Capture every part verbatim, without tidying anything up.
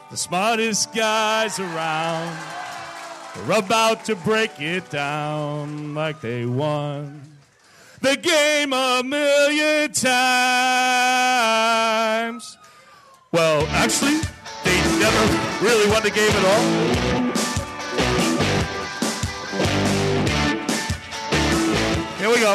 The smartest guys around. They're about to break it down like they won the game a million times. Well, actually, they never really won the game at all. Here we go.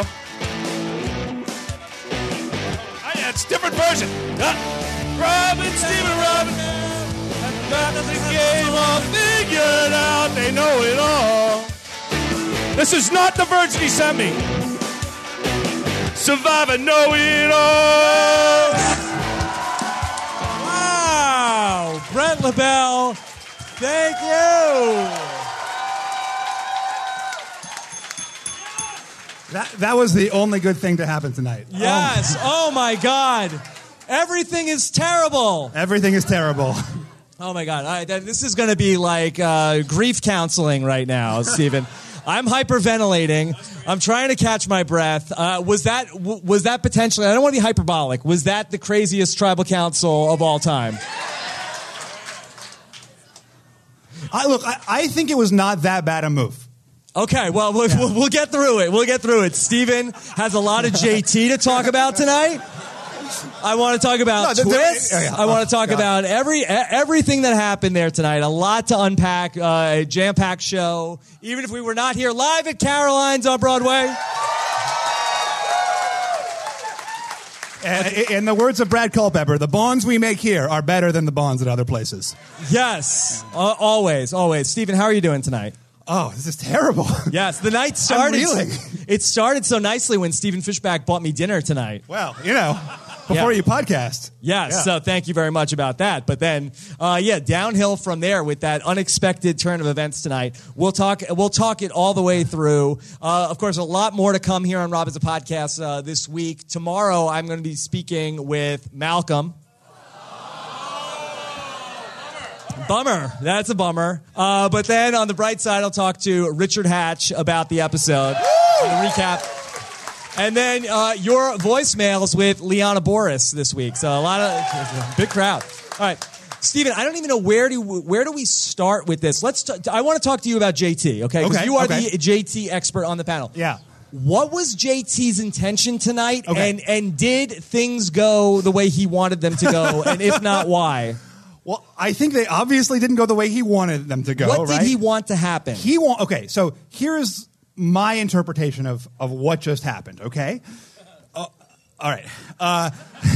Oh, yeah, it's a different version. Uh, Robin, Stephen Robin. Got the game all figured out. They know it all. This is not the version he sent me. Survivor, know it all. Wow. Brent LaBelle, thank you. That, that was the only good thing to happen tonight. Yes. Oh, my God. Everything is terrible. Everything is terrible. Oh, my God. All right, this is going to be like uh, grief counseling right now, Stephen. I'm hyperventilating. I'm trying to catch my breath. Uh, was that w- was that potentially, I don't want to be hyperbolic, was that the craziest tribal council of all time? I, look, I, I think it was not that bad a move. Okay, well, we'll, yeah. we'll, we'll get through it. We'll get through it. Stephen has a lot of J T to talk about tonight. I want to talk about no, twists. Oh, yeah. I want to talk oh, about every everything that happened there tonight. A lot to unpack. Uh, a jam-packed show. Even if we were not here live at Caroline's on Broadway. And in the words of Brad Culpepper, the bonds we make here are better than the bonds at other places. Yes, uh, always, always. Stephen, how are you doing tonight? Oh, this is terrible. Yes, the night started. I'm reeling. It started so nicely when Stephen Fishback bought me dinner tonight. Well, you know, before yeah. you podcast. Yes, yeah. So thank you very much about that. But then, uh, yeah, downhill from there with that unexpected turn of events tonight. We'll talk. We'll talk it all the way through. Uh, of course, a lot more to come here on Rob Has a Podcast uh, this week. Tomorrow, I'm going to be speaking with Malcolm. Bummer. That's a bummer. Uh, but then on the bright side, I'll talk to Richard Hatch about the episode. And a recap. And then uh, your voicemails with Liana Boris this week. So a lot of big crowd. All right. Stephen, I don't even know where do where do we start with this. Let's. T- I want to talk to you about J T, okay? Because okay, you are okay. the J T expert on the panel. Yeah. What was J T's intention tonight? Okay. And, and did things go the way he wanted them to go? And if not, why? Well, I think they obviously didn't go the way he wanted them to go. What right? did he want to happen? He want. Okay, so here's my interpretation of, of what just happened. Okay, uh, all right. Uh,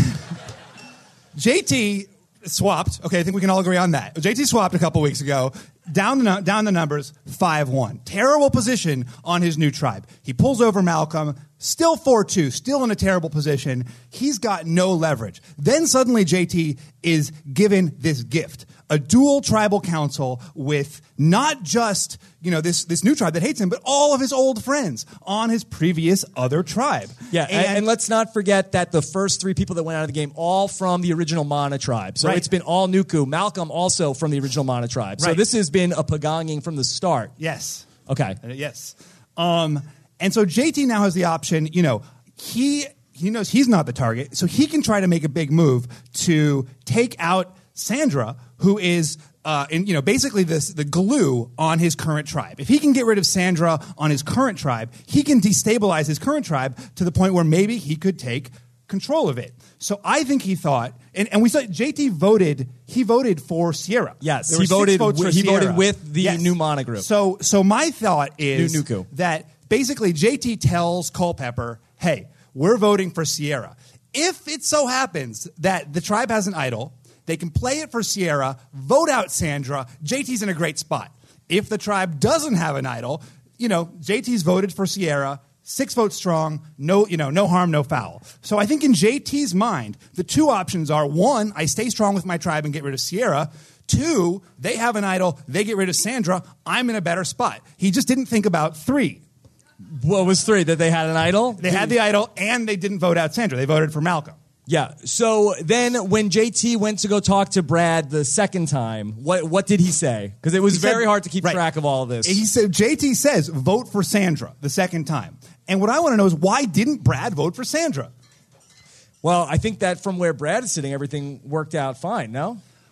J T swapped. Okay, I think we can all agree on that. J T swapped a couple weeks ago. Down the down the numbers, five one. Terrible position on his new tribe. He pulls over Malcolm. Still four two, still in a terrible position. He's got no leverage. Then suddenly J T is given this gift, a dual tribal council with not just, you know, this, this new tribe that hates him, but all of his old friends on his previous other tribe. Yeah, and, and, and let's not forget that the first three people that went out of the game, all from the original Mana tribe. So right. It's been all Nuku. Malcolm also from the original Mana tribe. So right. This has been a pagonging from the start. Yes. Okay. Uh, yes. Um... And so J T now has the option, you know, he he knows he's not the target, so he can try to make a big move to take out Sandra, who is, uh, in, you know, basically this, the glue on his current tribe. If he can get rid of Sandra on his current tribe, he can destabilize his current tribe to the point where maybe he could take control of it. So I think he thought, and, and we saw J T voted, he voted for Sierra. Yes, he voted, w- he Sierra. voted with the yes. new Mana group. So, so my thought is new Nuku. that basically, J T tells Culpepper, hey, we're voting for Sierra. If it so happens that the tribe has an idol, they can play it for Sierra, vote out Sandra, J T's in a great spot. If the tribe doesn't have an idol, you know, J T's voted for Sierra, six votes strong, no, you know, no harm, no foul. So I think in J T's mind, the two options are, one, I stay strong with my tribe and get rid of Sierra. Two, they have an idol, they get rid of Sandra, I'm in a better spot. He just didn't think about three. What was three? That they had an idol? They had the idol, and they didn't vote out Sandra. They voted for Malcolm. Yeah. So then when J T went to go talk to Brad the second time, what what did he say? Because it was he very said, hard to keep right. track of all of this. He said, J T says, vote for Sandra the second time. And what I want to know is, why didn't Brad vote for Sandra? Well, I think that from where Brad is sitting, everything worked out fine, no?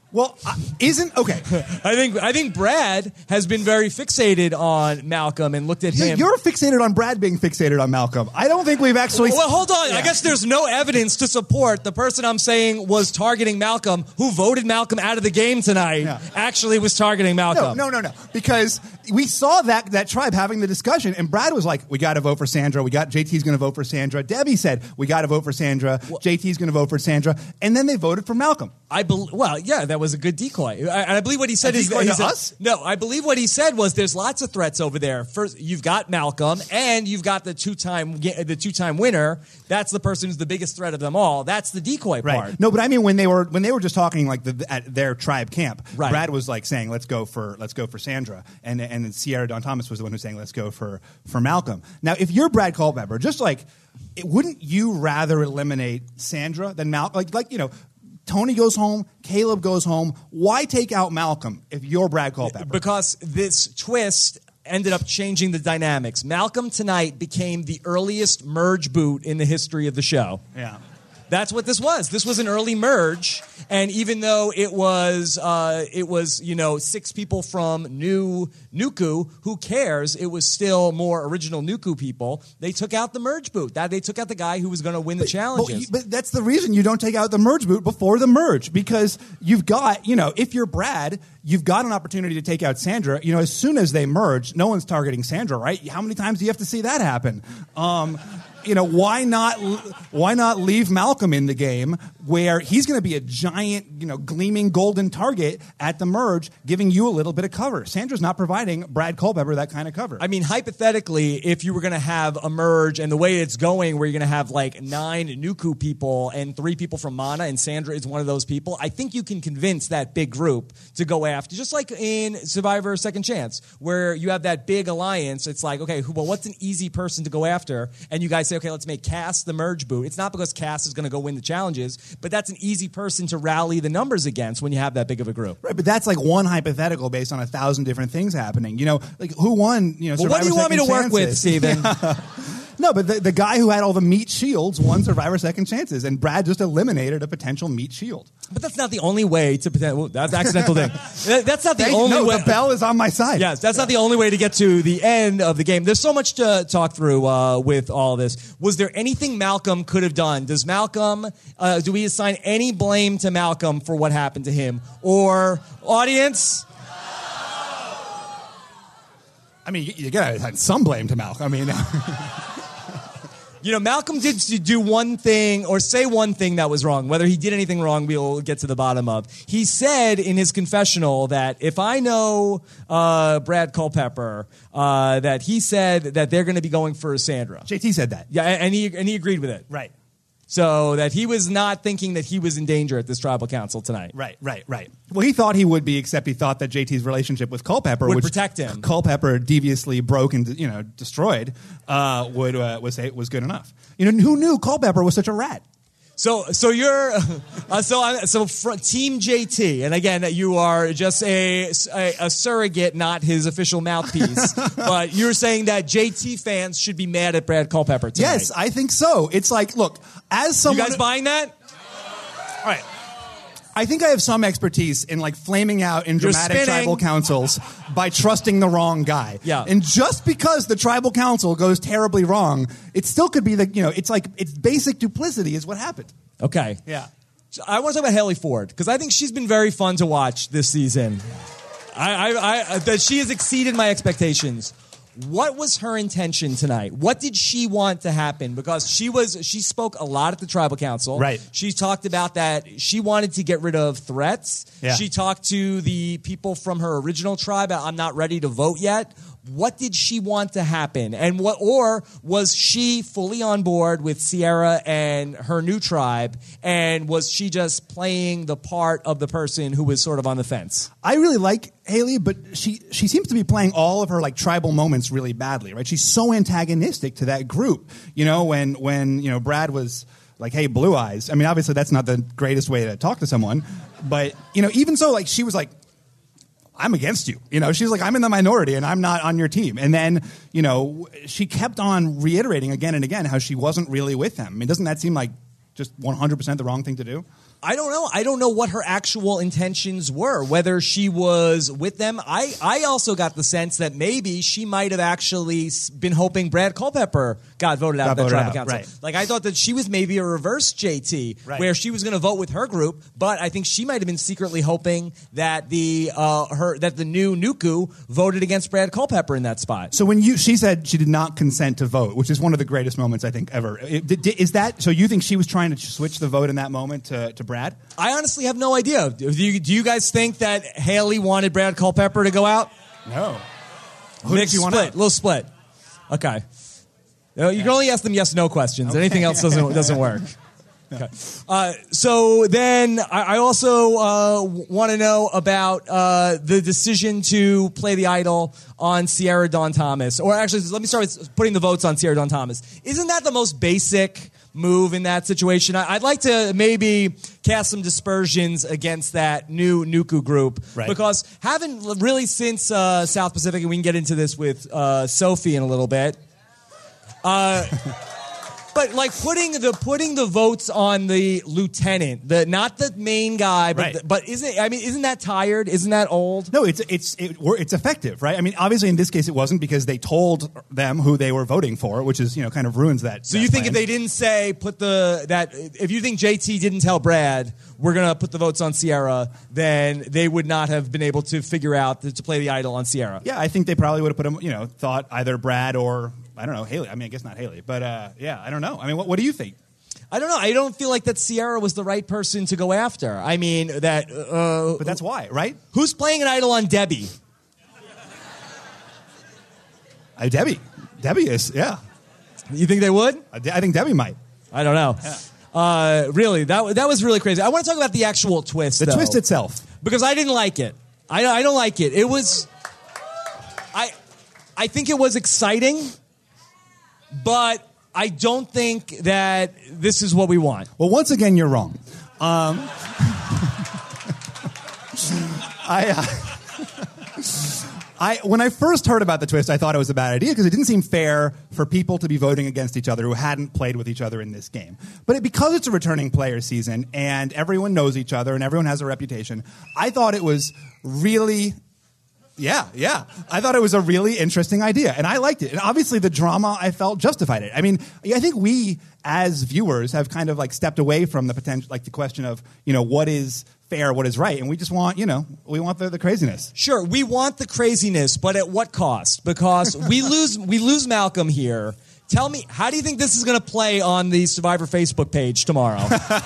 Well, uh, isn't okay. I think I think Brad has been very fixated on Malcolm and looked at him. You're fixated on Brad being fixated on Malcolm. I don't think we've actually. Well, hold on. Yeah. I guess there's no evidence to support the person I'm saying was targeting Malcolm, who voted Malcolm out of the game tonight, Yeah. actually was targeting Malcolm. No, no, no, no. Because we saw that that tribe having the discussion, and Brad was like, "We got to vote for Sandra. We got J T's going to vote for Sandra." Debbie said, "We got to vote for Sandra. Well, J T's going to vote for Sandra," and then they voted for Malcolm. I bel well, yeah, that was a good decoy. I, and I believe what he said A is decoy he to said- us? No, I believe what he said was there's lots of threats over there. First, you've got Malcolm, and you've got the two-time the two-time winner. That's the person who's the biggest threat of them all. That's the decoy Right. part. No, but I mean when they were when they were just talking like the, at their tribe camp, Right. Brad was like saying, "Let's go for let's go for Sandra," and and then Sierra Dawn Thomas was the one who was saying, "Let's go for for Malcolm." Now, if you're Brad Culpepper, just like, it, wouldn't you rather eliminate Sandra than Malcolm? Like like you know. Tony goes home, Caleb goes home. Why take out Malcolm if you're Brad Culpepper? Because this twist ended up changing the dynamics. Malcolm tonight became the earliest merge boot in the history of the show. Yeah. That's what this was. This was an early merge, and even though it was, uh, it was you know six people from new Nuku, who cares? It was still more original Nuku people. They took out the merge boot. That they took out the guy who was going to win the challenges. But, but that's the reason you don't take out the merge boot before the merge, because you've got, you know, if you're Brad, you've got an opportunity to take out Sandra. You know, as soon as they merge, no one's targeting Sandra, right? How many times do you have to see that happen? Um, you know, why not? Why not leave Malcolm in the game where he's going to be a giant, you know, gleaming golden target at the merge, giving you a little bit of cover? Sandra's not providing Brad Culpepper that kind of cover. I mean, hypothetically, if you were going to have a merge and the way it's going, where you're going to have like nine Nuku people and three people from Mana, and Sandra is one of those people, I think you can convince that big group to go after, just like in Survivor Second Chance, where you have that big alliance. It's like, okay, well, what's an easy person to go after? And you guys say, okay, let's make Cass the merge boot. It's not because Cass is going to go win the challenges, but that's an easy person to rally the numbers against when you have that big of a group. Right, but that's like one hypothetical based on a thousand different things happening. You know, like who won? You know, Well, what do you want me to work with, Steven? No, but the, the guy who had all the meat shields won Survivor Second Chances, and Brad just eliminated a potential meat shield. But that's not the only way to pretend. Well, that's accidental thing. That- That's not the Thank- only no, way. the bell is on my side. Yes, that's not the only way to get to the end of the game. There's so much to talk through uh, with all this. Was there anything Malcolm could have done? Does Malcolm, uh, do we assign any blame to Malcolm for what happened to him? Or, audience? I mean, you, you gotta have some blame to Malcolm. I mean, You know, Malcolm did do one thing or say one thing that was wrong. Whether he did anything wrong, we'll get to the bottom of. He said in his confessional that if I know uh, Brad Culpepper, uh, that he said that they're going to be going for Sandra. J T said that. Yeah, and he and he agreed with it. Right. So that he was not thinking that he was in danger at this tribal council tonight. Right, right, right. Well, he thought he would be, except he thought that J T's relationship with Culpepper, Would which protect him. Culpepper deviously broke and, you know, destroyed, uh, would uh, was was good enough. You know, who knew Culpepper was such a rat? So, so you're, uh, so I, so fr- Team J T, and again, you are just a, a, a surrogate, not his official mouthpiece. But you're saying that J T fans should be mad at Brad Culpepper tonight. Yes, I think so. It's like, look, as You someone, guys buying that? all right. I think I have some expertise in like flaming out in You're dramatic spinning. tribal councils by trusting the wrong guy. Yeah. And just because the tribal council goes terribly wrong, it still could be the, you know, it's like, it's basic duplicity is what happened. Okay. Yeah. So I want to talk about Haley Ford because I think she's been very fun to watch this season. I, I, I, that she has exceeded my expectations. What was her intention tonight? What did she want to happen? Because she was she spoke a lot at the tribal council. Right. She talked about that she wanted to get rid of threats. Yeah. She talked to the people from her original tribe. I'm not ready to vote yet. What did she want to happen? And what, or was she fully on board with Sierra and her new tribe? And was she just playing the part of the person who was sort of on the fence? I really like Haley, but she she seems to be playing all of her like tribal moments really badly, right? She's so antagonistic to that group. You know, when when you know Brad was like, "Hey, Blue Eyes." I mean, obviously that's not the greatest way to talk to someone, but you know, even so, like she was like, I'm against you. You know, she was like, I'm in the minority and I'm not on your team. And then, you know, she kept on reiterating again and again how she wasn't really with them. I mean, doesn't that seem like just one hundred percent the wrong thing to do? I don't know. I don't know what her actual intentions were, whether she was with them. I, I also got the sense that maybe she might have actually been hoping Brad Culpepper got voted out Got of that voted tribal out, council. right. Like, I thought that she was maybe a reverse J T, Right. where she was going to vote with her group, but I think she might have been secretly hoping that the uh, her that the new Nuku voted against Brad Culpepper in that spot. So when you, she said she did not consent to vote, which is one of the greatest moments I think ever. It- did- Is that so? You think she was trying to switch the vote in that moment to, to Brad? I honestly have no idea. Do you, do you guys think that Haley wanted Brad Culpepper to go out? No. Who Mixed did you want split, out? little split. Okay. Uh, You can only ask them yes/no questions. Anything else doesn't doesn't work. Okay. Uh, so then I, I also uh, want to know about uh, the decision to play the idol on Sierra Dawn Thomas. Or actually, let me start with putting the votes on Sierra Dawn Thomas. Isn't that the most basic move in that situation? I, I'd like to maybe cast some dispersions against that new Nuku group. Right. Because haven't really since uh, South Pacific, and we can get into this with uh, Sophie in a little bit. Uh, but like putting the putting the votes on the lieutenant, the not the main guy, but Right. the, but isn't I mean isn't that tired? Isn't that old? No, it's it's it, it's effective, right? I mean, obviously in this case it wasn't because they told them who they were voting for, which is you know kind of ruins that. So that you think plan. if they didn't say put the that if you think J T didn't tell Brad we're gonna put the votes on Sierra, then they would not have been able to figure out to play the idol on Sierra. Yeah, I think they probably would have put them. You know, thought either Brad or I don't know Haley. I mean, I guess not Haley, but uh, yeah, I don't know. I mean, what, what do you think? I don't know. I don't feel like that Sierra was the right person to go after. I mean that. Uh, But that's why, right? who's playing an idol on Debbie? Uh, Debbie, Debbie is yeah. You think they would? I I think Debbie might. I don't know. Uh, really, that that was really crazy. I want to talk about the actual twist. The though, twist itself. because I didn't like it. I I don't like it. It was. I I think it was exciting, but I don't think that this is what we want. Well, once again, you're wrong. Um, I, uh, I, when I first heard about the twist, I thought it was a bad idea because it didn't seem fair for people to be voting against each other who hadn't played with each other in this game. But it, because it's a returning player season and everyone knows each other and everyone has a reputation, I thought it was really. Yeah, yeah. I thought it was a really interesting idea, and I liked it. And obviously, the drama I felt justified it. I mean, I think we as viewers have kind of like stepped away from the potential, like the question of you know what is fair, what is right, and we just want you know we want the, the craziness. Sure, we want the craziness, but at what cost? Because we lose we lose Malcolm here. Tell me, how do you think this is going to play on the Survivor Facebook page tomorrow?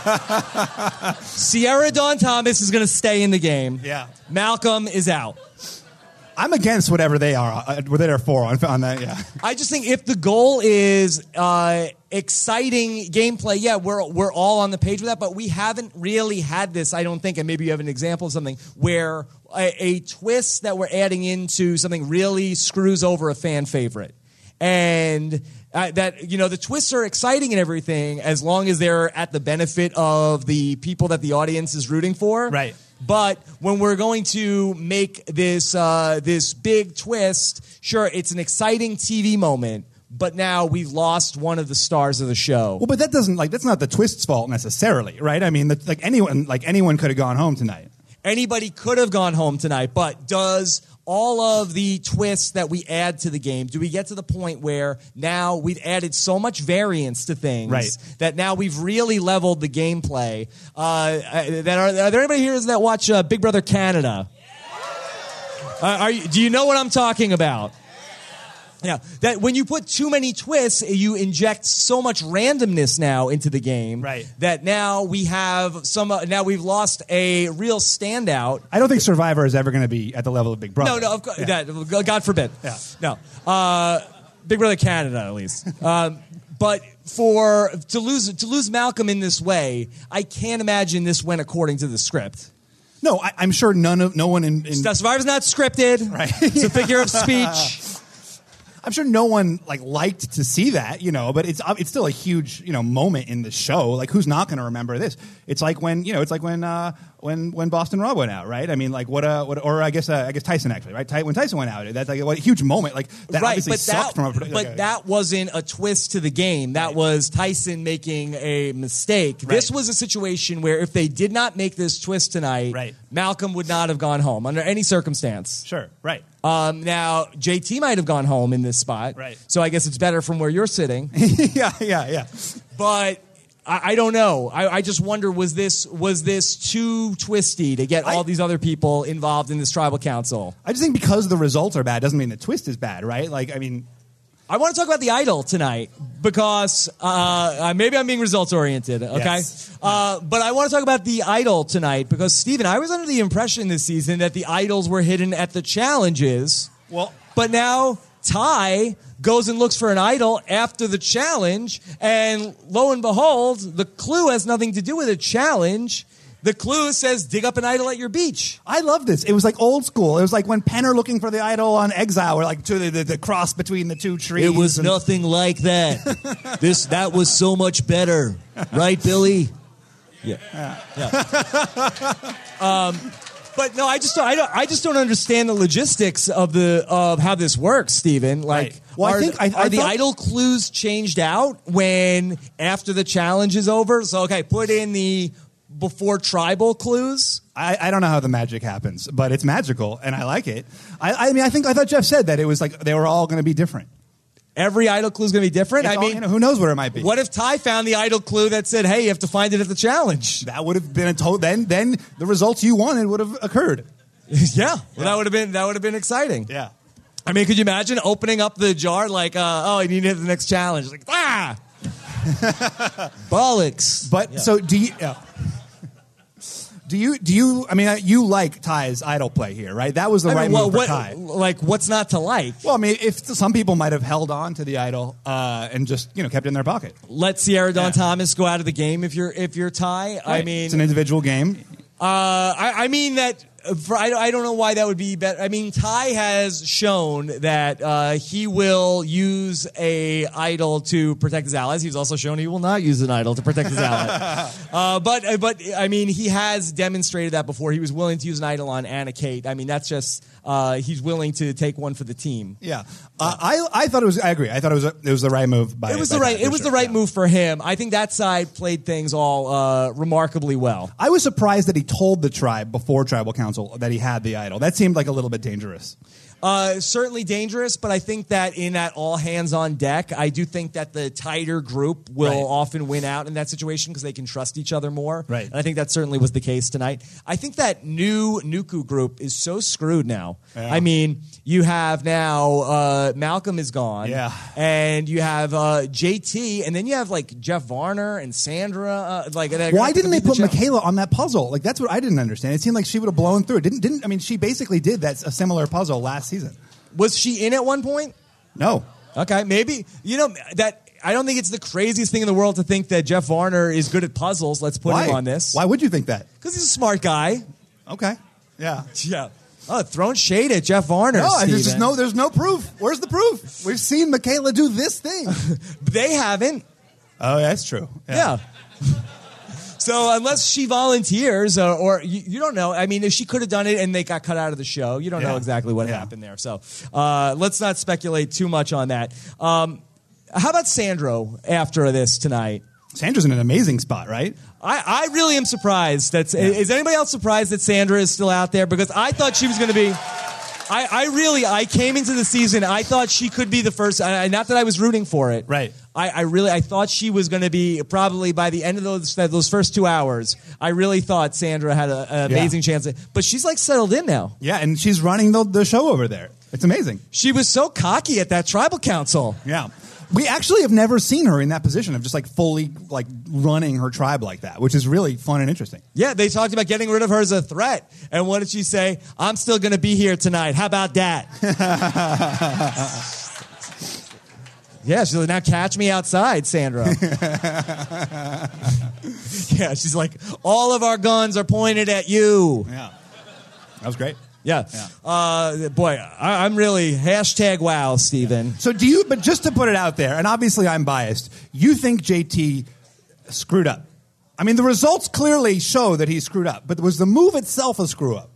Sierra Dawn Thomas is going to stay in the game. Yeah. Malcolm is out. I'm against whatever they are, uh, what they're for on, on that. Yeah. I just think if the goal is uh, exciting gameplay, yeah, we're we're all on the page with that. But we haven't really had this, I don't think, and maybe you have an example of something where a, a twist that we're adding into something really screws over a fan favorite, and uh, that you know the twists are exciting and everything as long as they're at the benefit of the people that the audience is rooting for, Right. But when we're going to make this uh, this big twist, sure, it's an exciting T V moment, but now we've lost one of the stars of the show. Well, but that doesn't like that's not the twist's fault necessarily, right? I mean, that, like anyone, like anyone could have gone home tonight. Anybody could have gone home tonight, but does all of the twists that we add to the game, do we get to the point where now we've added so much variance to things Right. that now we've really leveled the gameplay? Uh, that are, are there anybody here that watch uh, Big Brother Canada? Uh, are you, do you know what I'm talking about? Yeah, that when you put too many twists, you inject so much randomness now into the game. Right. That now we have some. Uh, now we've lost a real standout. I don't think Survivor is ever going to be at the level of Big Brother. No, no, of course, Yeah. that, God forbid. Yeah. No, uh, Big Brother Canada at least. um, but for to lose to lose Malcolm in this way, I can't imagine this went according to the script. No, I, I'm sure none of no one in. in Survivor's not scripted. Right. It's a figure of speech. I'm sure no one like liked to see that, you know, but it's it's still a huge, you know, moment in the show. Like, who's not going to remember this? It's like when, you know, it's like when uh, when when Boston Rob went out, right? I mean, like what a what, or I guess uh, I guess Tyson actually, right? Ty, when Tyson went out, that's like what a huge moment. Like that right, obviously but sucked that, from a but like, that wasn't a twist to the game. That right. was Tyson making a mistake. Right. This was a situation where if they did not make this twist tonight, right. Malcolm would not have gone home under any circumstance. Sure, right. Um, now, J T might have gone home in this spot. Right. So I guess it's better from where you're sitting. yeah, yeah, yeah. But I, I don't know. I, I just wonder, was this was this too twisty to get I, all these other people involved in this tribal council? I just think because the results are bad doesn't mean the twist is bad, right? Like, I mean... I want to talk about the Idol tonight because uh, maybe I'm being results oriented, okay? Yes. Uh, but I want to talk about the Idol tonight because, Steven, I was under the impression this season that the Idols were hidden at the challenges. Well, but now Ty goes and looks for an idol after the challenge, and lo and behold, the clue has nothing to do with a challenge. The clue says, dig up an idol at your beach. I love this. It was like old school. It was like when Penn are looking for the idol on Exile, or like to the, the, the cross between the two trees. It was and... nothing like that. this That was so much better. Right, Billy? Yeah. yeah. um, but no, I just don't, I don't. I just don't understand the logistics of the of how this works, Steven. Like, right. well, are, I think I, are I the thought... idol clues changed out when after the challenge is over? So, okay, put in the before tribal clues. I, I don't know how the magic happens, but it's magical, and I like it. I, I mean, I think I thought Jeff said that it was like they were all going to be different. Every idol clue is going to be different. It's I all, mean, you know, who knows where it might be? What if Ty found the idol clue that said, "Hey, you have to find it at the challenge"? That would have been a total. Then, then the results you wanted would have occurred. yeah, well, yeah. that would have been that would have been exciting. Yeah. I mean, could you imagine opening up the jar like, uh, "Oh, you need to hit the next challenge"? Like, ah, bollocks. But yeah. so do you? Yeah. Do you, do you, I mean, you like Ty's idol play here, right? That was the I right mean, well, move for what, Ty. Like, what's not to like? Well, I mean, if some people might have held on to the idol uh, and just, you know, kept it in their pocket. Let Sierra Dawn yeah. Thomas go out of the game if you're if you're Ty. Right. I mean, it's an individual game. Uh, I, I mean that. For, I, I don't know why that would be better. I mean, Ty has shown that uh, he will use a idol to protect his allies. He's also shown he will not use an idol to protect his allies. uh, but, but I mean, he has demonstrated that before. He was willing to use an idol on Anna Kate. I mean, that's just uh, he's willing to take one for the team. Yeah, uh, I I thought it was. I agree. I thought it was a, it was the right move. By it was by the right. Ty, It was sure. the right yeah. move for him. I think that side played things all uh, remarkably well. I was surprised that he told the tribe before tribal council that he had the idol. That seemed like a little bit dangerous. Uh, certainly dangerous, but I think that in that all hands on deck, I do think that the tighter group will right. often win out in that situation because they can trust each other more. Right. And I think that certainly was the case tonight. I think that new Nuku group is so screwed now. Yeah. I mean, you have now uh, Malcolm is gone. Yeah. And you have uh, J T, and then you have like Jeff Varner and Sandra. Uh, like, why didn't they put the Michaela on that puzzle? Like, that's what I didn't understand. It seemed like she would have blown through it. Didn't didn't I mean she basically did that a similar puzzle last season. Was she in at one point? No. Okay, maybe. You know, that I don't think it's the craziest thing in the world to think that Jeff Varner is good at puzzles. Let's put Why? him on this. Why would you think that? Because he's a smart guy. Okay. Yeah. Yeah. Oh, throwing shade at Jeff Varner. No, there's just Steven. no there's no proof. Where's the proof? We've seen Michaela do this thing. They haven't. Oh, that's true. Yeah. So unless she volunteers, or, or you, you don't know. I mean, if she could have done it and they got cut out of the show, you don't Yeah. know exactly what Yeah. happened there. So uh, let's not speculate too much on that. Um, how about Sandro after this tonight? Sandra's in an amazing spot, right? I, I really am surprised. That's yeah. Is anybody else surprised that Sandra is still out there? Because I thought she was going to be... I, I really, I came into the season, I thought she could be the first, I, not that I was rooting for it. Right. I, I really, I thought she was going to be, probably by the end of those those first two hours, I really thought Sandra had a, an amazing Yeah. chance. But she's like settled in now. Yeah, and she's running the, the show over there. It's amazing. She was so cocky at that tribal council. Yeah. We actually have never seen her in that position of just like fully like running her tribe like that, which is really fun and interesting. Yeah, they talked about getting rid of her as a threat. And what did she say? I'm still going to be here tonight. How about that? Yeah, she's like, now catch me outside, Sandra. Yeah, she's like, all of our guns are pointed at you. Yeah. That was great. Yeah. Yeah. Uh, boy, I, I'm really hashtag wow, Steven. So do you, but just to put it out there, and obviously I'm biased, you think J T screwed up? I mean, the results clearly show that he screwed up, but was the move itself a screw up?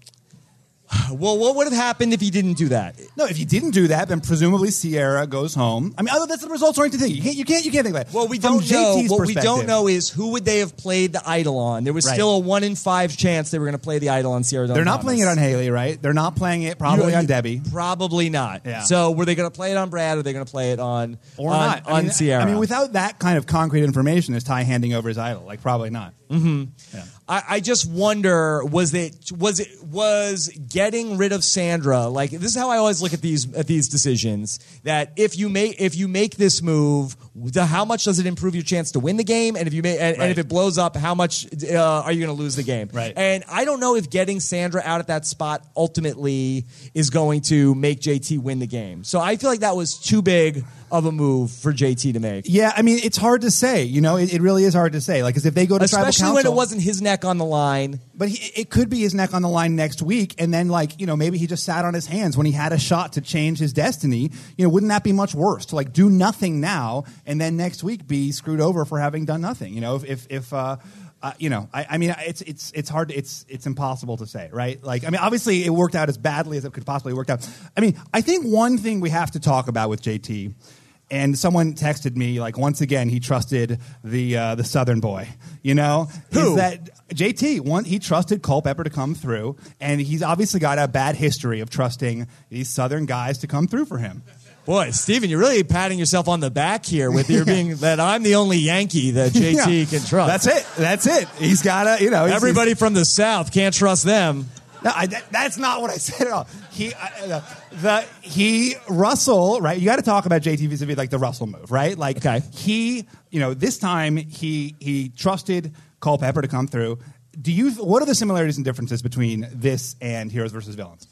Well, what would have happened if he didn't do that? No, if you didn't do that, then presumably Sierra goes home. I mean, other that's the results-oriented thing. You can't, you can't, you can't think about it. Well, we From don't know. J T's What we don't perspective- know is who would they have played the idol on. There was Right. still a one in five chance they were going to play the idol on Sierra Dawn They're not Thomas. playing it on Haley, right? They're not playing it probably You- on you- Debbie. Probably not. Yeah. So were they going to play it on Brad, or are they going to play it on Or on, not. I on mean, Sierra? I mean, without that kind of concrete information, is Ty handing over his idol? Like, probably not. Mm-hmm. Yeah. I, I just wonder, was it was it was getting rid of Sandra, like, this is how I always look at these at these decisions, that if you make if you make this move, the, how much does it improve your chance to win the game, and if you make and, Right. and if it blows up, how much uh, are you going to lose the game? Right. And I don't know if getting Sandra out at that spot ultimately is going to make J T win the game. So I feel like that was too big of a move for J T to make. Yeah, I mean, it's hard to say. You know, it, it really is hard to say. Like, because if they go to tribal Especially council, when it wasn't his neck on the line. but he, it could be his neck on the line next week, and then, like, you know, maybe he just sat on his hands when he had a shot to change his destiny. You know, wouldn't that be much worse to like do nothing now and then next week be screwed over for having done nothing? You know, if if, if uh, uh, you know, I, I mean, it's it's it's hard. It's it's impossible to say, right? Like, I mean, obviously, it worked out as badly as it could possibly work out. I mean, I think one thing we have to talk about with J T. And someone texted me, like, once again, he trusted the uh, the Southern boy. You know, Who? Is that J T? One, he trusted Culpepper to come through, and he's obviously got a bad history of trusting these Southern guys to come through for him. Boy, Steven, you're really patting yourself on the back here with your being that I'm the only Yankee that J T Yeah. can trust. That's it. That's it. He's got to, you know. he's- Everybody from the South can't trust them. No, I, that, that's not what I said at all. He, I, the, the he Russell, right? You got to talk about J T vis-a-vis like the Russell move, right? Like, Okay. he, you know, this time he he trusted Culpepper to come through. Do you? What are the similarities and differences between this and Heroes versus Villains?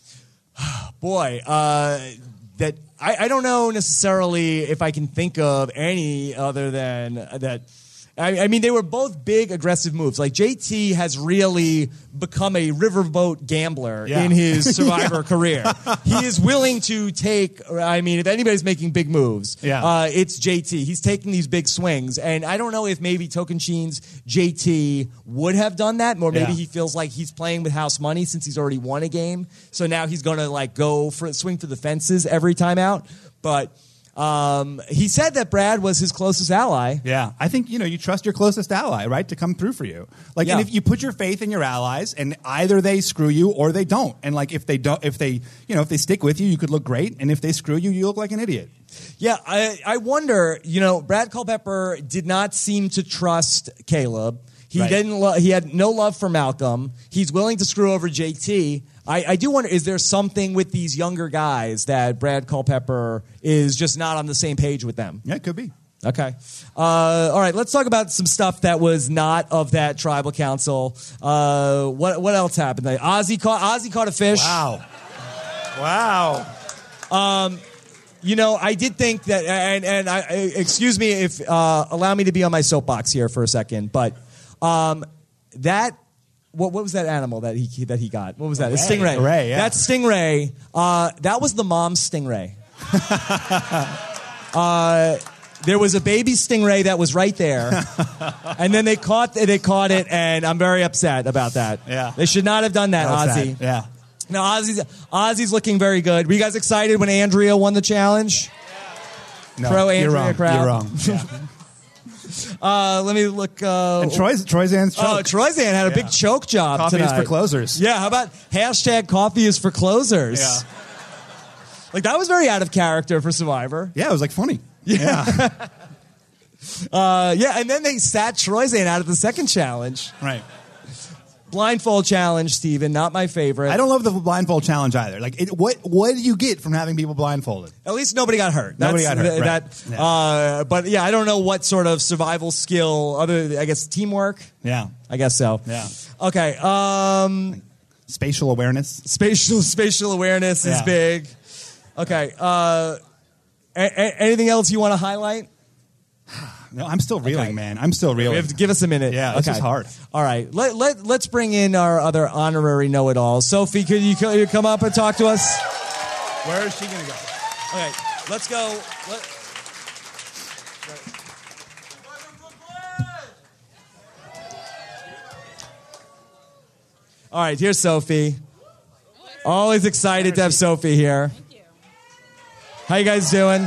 Boy, uh, that I, I don't know necessarily if I can think of any other than that. I, I mean, they were both big, aggressive moves. Like, J T has really become a riverboat gambler Yeah. in his Survivor Yeah. career. He is willing to take, I mean, if anybody's making big moves, Yeah. uh, it's J T. He's taking these big swings. And I don't know if maybe Tocantins J T would have done that, or maybe Yeah. he feels like he's playing with house money since he's already won a game. So now he's going to, like, go for swing for the fences every time out. But um, he said that Brad was his closest ally. Yeah, I think, you know, you trust your closest ally, right, to come through for you. Like, Yeah. and if you put your faith in your allies, and either they screw you or they don't. And like, if they don't, if they, you know, if they stick with you, you could look great, and if they screw you, you look like an idiot. Yeah, I, I wonder, you know, Brad Culpepper did not seem to trust Caleb. He Right. didn't. Lo- he had no love for Malcolm. He's willing to screw over J T. I, I do wonder, is there something with these younger guys that Brad Culpepper is just not on the same page with them? Yeah, it could be. Okay. Uh, all right, let's talk about some stuff that was not of that tribal council. Uh, what what else happened? Like, Ozzy caught Ozzy caught a fish. Wow. Wow. You know, I did think that, and and I, excuse me if uh, allow me to be on my soapbox here for a second, but um, that. What, what was that animal that he that he got? What was that? A ray. stingray. A ray, yeah. That stingray. Uh, that was the mom's stingray. uh, there was a baby stingray that was right there, and then they caught they caught it, and I'm very upset about that. Yeah. They should not have done that, That was Ozzy. sad. Yeah. Now Ozzy's Ozzy's looking very good. Were you guys excited when Andrea won the challenge? No, Pro you're Andrea wrong. crowd. You're wrong. Yeah. Uh, let me look. Uh, And Troy's Troyzan's choke. Oh, Troyzan had a Yeah. big choke job Coffee is tonight. for closers. Yeah, how about hashtag coffee is for closers? Yeah. Like, that was very out of character for Survivor. Yeah, it was like funny. Yeah. Uh, yeah, and then they sat Troyzan out of the second challenge. Right. Blindfold challenge, Steven, not my favorite. I don't love the blindfold challenge either. Like, it, what what do you get from having people blindfolded? At least nobody got hurt. Nobody That's- got hurt, th- right. That, Yeah. uh, but yeah, I don't know what sort of survival skill, other, I guess, teamwork. Yeah. I guess so. Yeah. Okay. Um, Spatial awareness. spatial spatial awareness is Yeah. big. Okay. Uh, a- a- anything else you want to highlight? No, I'm still reeling, Okay. man. I'm still reeling. We have to give us a minute. Yeah, this is hard. All right, let, let, let's bring in our other honorary know-it-all. Sophie, could you, could you come up and talk to us? Where is she going to go? Okay, let's go. Let, all right, here's Sophie. Always excited to have Sophie here. Thank you. How you guys doing?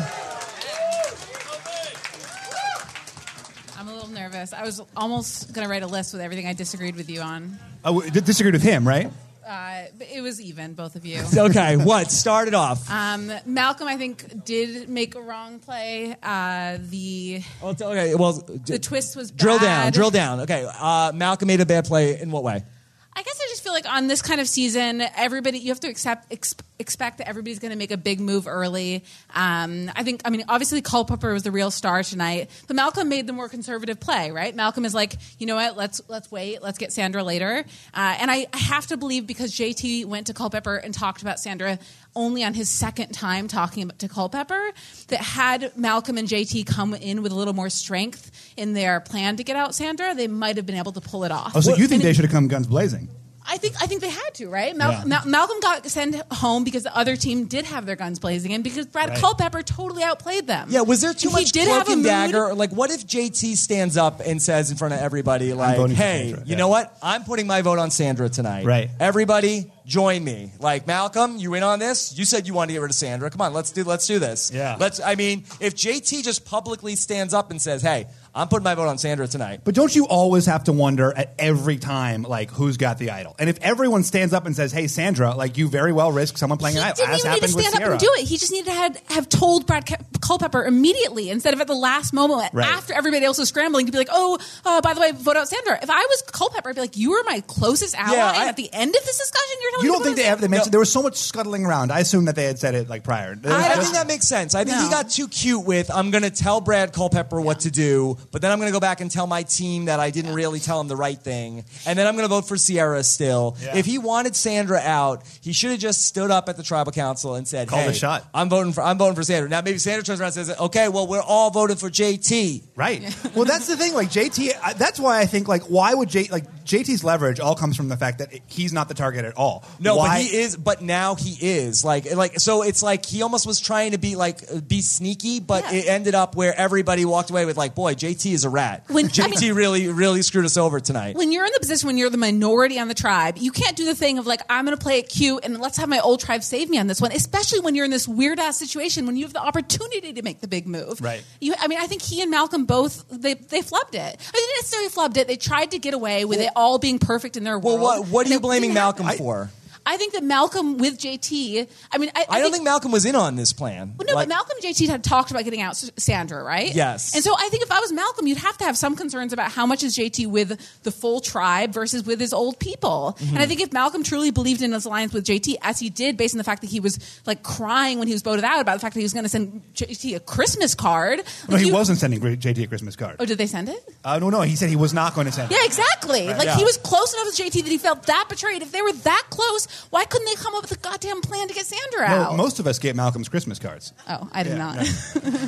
I'm a little nervous. I was almost going to write a list with everything I disagreed with you on. Oh, we disagreed with him, right? Uh, but it was even, both of you. Okay, what? Start it off. Um, Malcolm, I think, did make a wrong play. Uh, the Well, t- okay, well, the twist was bad. drill down, drill down. Okay, uh, Malcolm made a bad play in what way? I guess I just feel like on this kind of season, everybody, you have to accept, ex- expect that everybody's going to make a big move early. Um, I think, I mean, obviously Culpepper was the real star tonight, but Malcolm made the more conservative play, right? Malcolm is like, you know what, let's let's wait, let's get Sandra later. Uh, and I, I have to believe because J T went to Culpepper and talked about Sandra only on his second time talking about, to Culpepper, that had Malcolm and J T come in with a little more strength in their plan to get out Sandra, they might have been able to pull it off. Oh, so you think And they it- should have come guns blazing? I think I think they had to, right? Mal- Yeah. Mal- Malcolm got sent home because the other team did have their guns blazing, and because Brad Right. Culpepper totally outplayed them. Yeah, was there too And he much did cloak have a and mood. dagger? Like, what if J T stands up and says in front of everybody, like, voting for hey, Sandra, you yeah. know what? I'm putting my vote on Sandra tonight. Right. Everybody, join me. Like, Malcolm, you in on this? You said you wanted to get rid of Sandra. Come on, let's do let's do this. Yeah. Let's. I mean, if J T just publicly stands up and says, hey, I'm putting my vote on Sandra tonight. But don't you always have to wonder at every time, like, who's got the idol? And if everyone stands up and says, hey, Sandra, like, you very well risk someone playing He an idol, didn't as even need to happened with stand up Sierra. and do it. He just needed to have, have told Brad Cu- Culpepper immediately instead of at the last moment Right. after everybody else was scrambling to be like, oh, uh, by the way, vote out Sandra. If I was Culpepper, I'd be like, you are my closest ally, Yeah, I- and at the end of this discussion, you're telling You me don't to think vote they out ever they Sandra? mentioned there was so much scuttling around. I assume that they had said it like prior. There was I, I just- think that makes sense. I think No. he got too cute with, I'm going to tell Brad Culpepper what to do, but then I'm going to go back and tell my team that I didn't really tell him the right thing. And then I'm going to vote for Sierra still. Yeah. If he wanted Sandra out, he should have just stood up at the tribal council and said, Called hey, a shot. I'm voting for I'm voting for Sandra. Now maybe Sandra turns around and says, okay, well, we're all voting for J T. Right. Well, that's the thing. Like J T, I- that's why I think like why would J like J T's leverage all comes from the fact that it, he's not the target at all. No, why? but he is. But now he is. Like, like so. It's like he almost was trying to be like uh, be sneaky, but Yeah. it ended up where everybody walked away with like, boy, J T is a rat. When- I J T mean- really, really screwed us over tonight. When you're in the position when you're the minority on the tribe, you can't do the thing of like, I'm going to play it cute and let's have my old tribe save me on this one, especially when you're in this weird ass situation when you have the opportunity to make the big move. Right. You, I mean, I think he and Malcolm both, they, they flubbed it. I mean, they didn't necessarily flubbed it. They tried to get away with it all being perfect in their Well, world. what what are and you it blaming didn't Malcolm happen. for? I think that Malcolm with J T, I mean, I, I don't think Malcolm was in on this plan. Well, no, Like- but Malcolm and J T had talked about getting out S- Sandra, right? Yes. And so I think if I was Malcolm, you'd have to have some concerns about how much is J T with the full tribe versus with his old people. Mm-hmm. And I think if Malcolm truly believed in his alliance with J T, as he did based on the fact that he was like crying when he was voted out about the fact that he was going to send J T a Christmas card. No, like, he you- wasn't sending J T a Christmas card. Oh, did they send it? Uh, no, no, he said he was not going to send it. Yeah, exactly. Like Yeah. he was close enough with J T that he felt that betrayed. If they were that close, why couldn't they come up with a goddamn plan to get Sandra No, out? most of us get Malcolm's Christmas cards. oh, I did Yeah, not. yeah.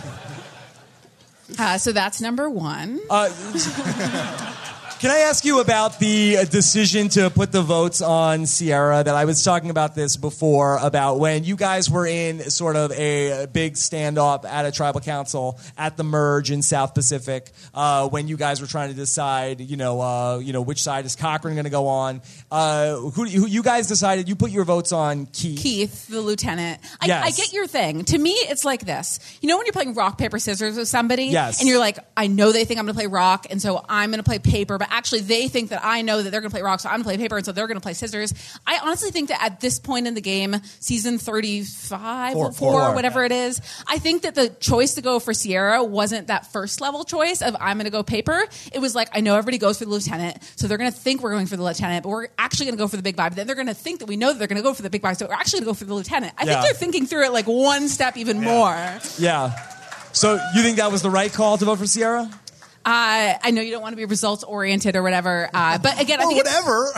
uh, so that's number one. Uh, Can I ask you about the uh, decision to put the votes on Sierra? That I was talking about this before, about when you guys were in sort of a big standoff at a tribal council at the merge in South Pacific, uh, when you guys were trying to decide, you know, uh, you know, which side is Cochran going to go on. Uh, who, who you guys decided? You put your votes on Keith. Keith, the lieutenant. I, Yes. I get your thing. To me, it's like this. You know when you're playing rock, paper, scissors with somebody? Yes. And you're like, I know they think I'm going to play rock, and so I'm going to play paper, but actually they think that I know that they're going to play rock, so I'm going to play paper, and so they're going to play scissors. I honestly think that at this point in the game, season thirty-five Four, or four, four, whatever it is, I think that the choice to go for Sierra wasn't that first level choice of I'm going to go paper. It was like, I know everybody goes for the lieutenant, so they're going to think we're going for the lieutenant, but we're actually going to go for the big vibe. But then they're going to think that we know that they're going to go for the big vibe, so we're actually going to go for the lieutenant. I Yeah. think they're thinking through it like one step even more. Yeah. So you think that was the right call to vote for Sierra? Uh, I know you don't want to be results oriented or whatever, uh, but again, I Or think it's- whatever.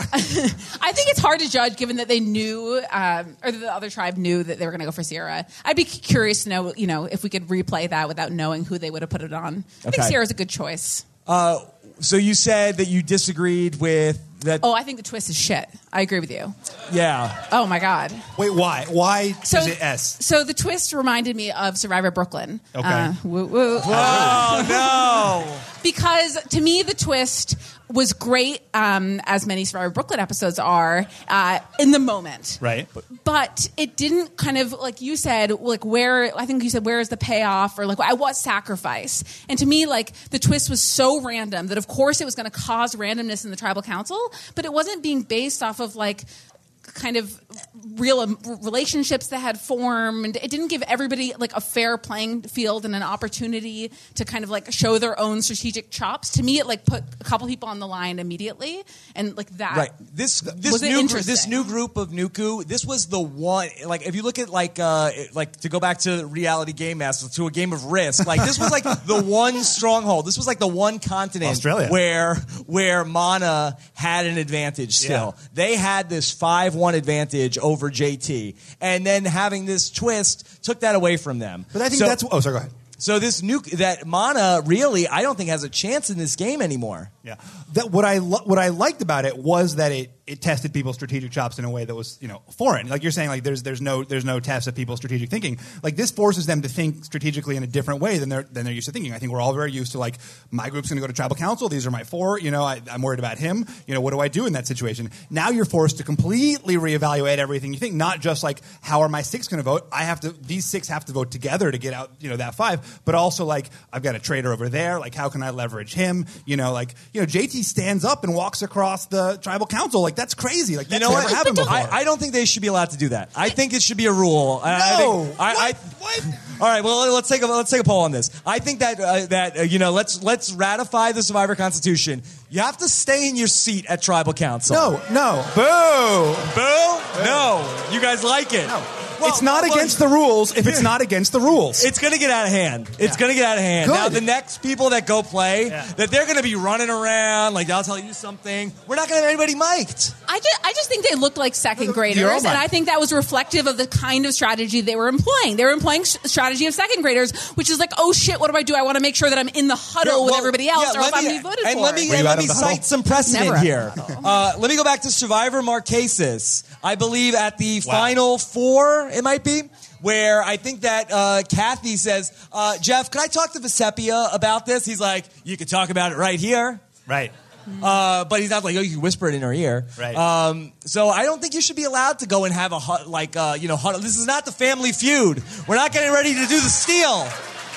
I think it's hard to judge given that they knew, um, or that the other tribe knew that they were going to go for Sierra. I'd be curious to know, you know, if we could replay that without knowing who they would have put it on. I think Okay. Sierra's a good choice. Uh, so you said that you disagreed with that. Oh, I think the twist is shit. I agree with you. Yeah. Oh my God. Wait, why? Why So, is it S? so the twist reminded me of Survivor Brooklyn. Okay. Uh, woo, woo. Oh, no. Because to me, the twist was great, um, as many Survivor Brooklyn episodes are, uh, in the moment. Right. But it didn't kind of, like you said, like where, I think you said, where is the payoff? Or like, at what sacrifice? And to me, like, the twist was so random that of course it was going to cause randomness in the tribal council, but it wasn't being based off of like, kind of real um, relationships that had formed. It didn't give everybody like a fair playing field and an opportunity to kind of like show their own strategic chops. To me, it like put a couple people on the line immediately, and like that. Right. This this Was it new gr- interesting? this new group of Nuku. This was the one. Like if you look at like uh like to go back to reality game master to a game of Risk. Like this was like the one stronghold. This was like the one continent Australia. where where Mana had an advantage. Still, Yeah. they had this five one advantage over J T, and then having this twist took that away from them. But I think So- that's. Oh, sorry. Go ahead. So this new that Mana really, I don't think has a chance in this game anymore. Yeah. That what I lo- what I liked about it was that it, it tested people's strategic chops in a way that was, you know, foreign. Like you're saying, like there's there's no there's no test of people's strategic thinking. Like this forces them to think strategically in a different way than they're than they're used to thinking. I think we're all very used to like my group's going to go to tribal council. These are my four. You know, I, I'm worried about him. You know, what do I do in that situation? Now you're forced to completely reevaluate everything you think. Not just like how are my six going to vote? I have to. These six have to vote together to get out. You know, that five. But also like I've got a traitor over there. Like how can I leverage him? You know, like you know J T stands up and walks across the tribal council. Like that's crazy. Like that's You know never what? happened before. I, I don't think they should be allowed to do that. I think it should be a rule. I- I No. think- I, I, What? What? All right. Well, let's take a let's take a poll on this. I think that uh, that uh, you know let's let's ratify the Survivor Constitution. You have to stay in your seat at Tribal Council. No, no. Boo. Boo. No. You guys like it? No. Well, it's not well, against the rules if it's not against the rules. It's going to get out of hand. It's Yeah. going to get out of hand. Good. Now, the next people that go play, Yeah. that they're going to be running around, like, I'll tell you something. We're not going to have anybody mic'd. I just, I just think they looked like second You're graders, all and right. I think that was reflective of the kind of strategy they were employing. They were employing s- strategy of second graders, which is like, oh shit, what do I do? I want to make sure that I'm in the huddle Yeah, with well, everybody else, yeah, or let if I'm me- being voted and for. let me, Were you and out let of me the cite huddle? some precedent Never out of here. the huddle. Uh, let me go back to Survivor Marquesas. I believe at the Wow. final four, it might be, where I think that uh, Kathy says, uh, Jeff, can I talk to Vesepia about this? He's like, you can talk about it right here. Right. Uh, but he's not like, oh, you can whisper it in her ear. Right. Um, so I don't think you should be allowed to go and have a, hu- like, uh, you know, huddle. This is not the Family Feud. We're not getting ready to do the steal.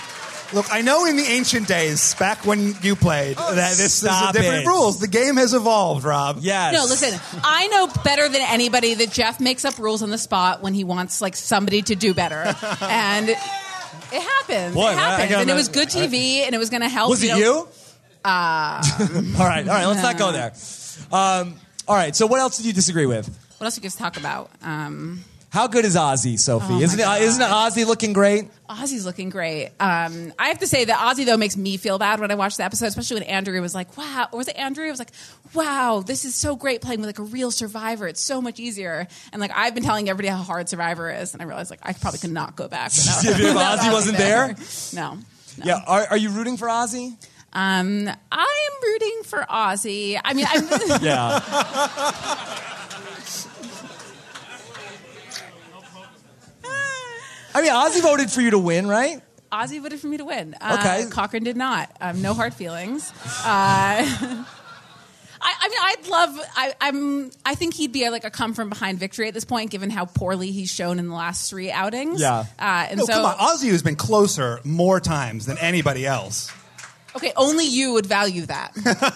Look, I know in the ancient days, back when you played, Oh, that this is stop the different it. rules. The game has evolved, Rob. Yes. No, listen, I know better than anybody that Jeff makes up rules on the spot when he wants like somebody to do better. And it happens. Boy, it happens. I got And it that- was good T V, and it was going to help. Was it know- you? Uh, all right, all right. Let's not go there. Um, all right. So, what else did you disagree with? What else we could talk about? Um, How good is Ozzy, Sophie? Oh, my isn't it? God. Isn't it Ozzy looking great? Ozzy's looking great. Um, I have to say that Ozzy, though, makes me feel bad when I watch the episode, especially when Andrea was like, wow. Or was it Andrea? was like, wow, this is so great playing with like a real survivor. It's so much easier. And like, I've been telling everybody how hard Survivor is. And I realized like, I probably could not go back without, If without Ozzy wasn't there? No. no. Yeah. Are, are you rooting for Ozzy? Um, I am rooting for Ozzy. I mean, I'm, Yeah. I mean, Ozzy voted for you to win, right? Ozzy voted for me to win. Uh, Okay. Cochran did not. Um, no hard feelings. Uh, I, I mean, I'd love. I, I'm. I think he'd be a, like a come from behind victory at this point, given how poorly he's shown in the last three outings. Yeah. Uh, and No, so, come on. Ozzy has been closer more times than anybody else. okay, only you would value that.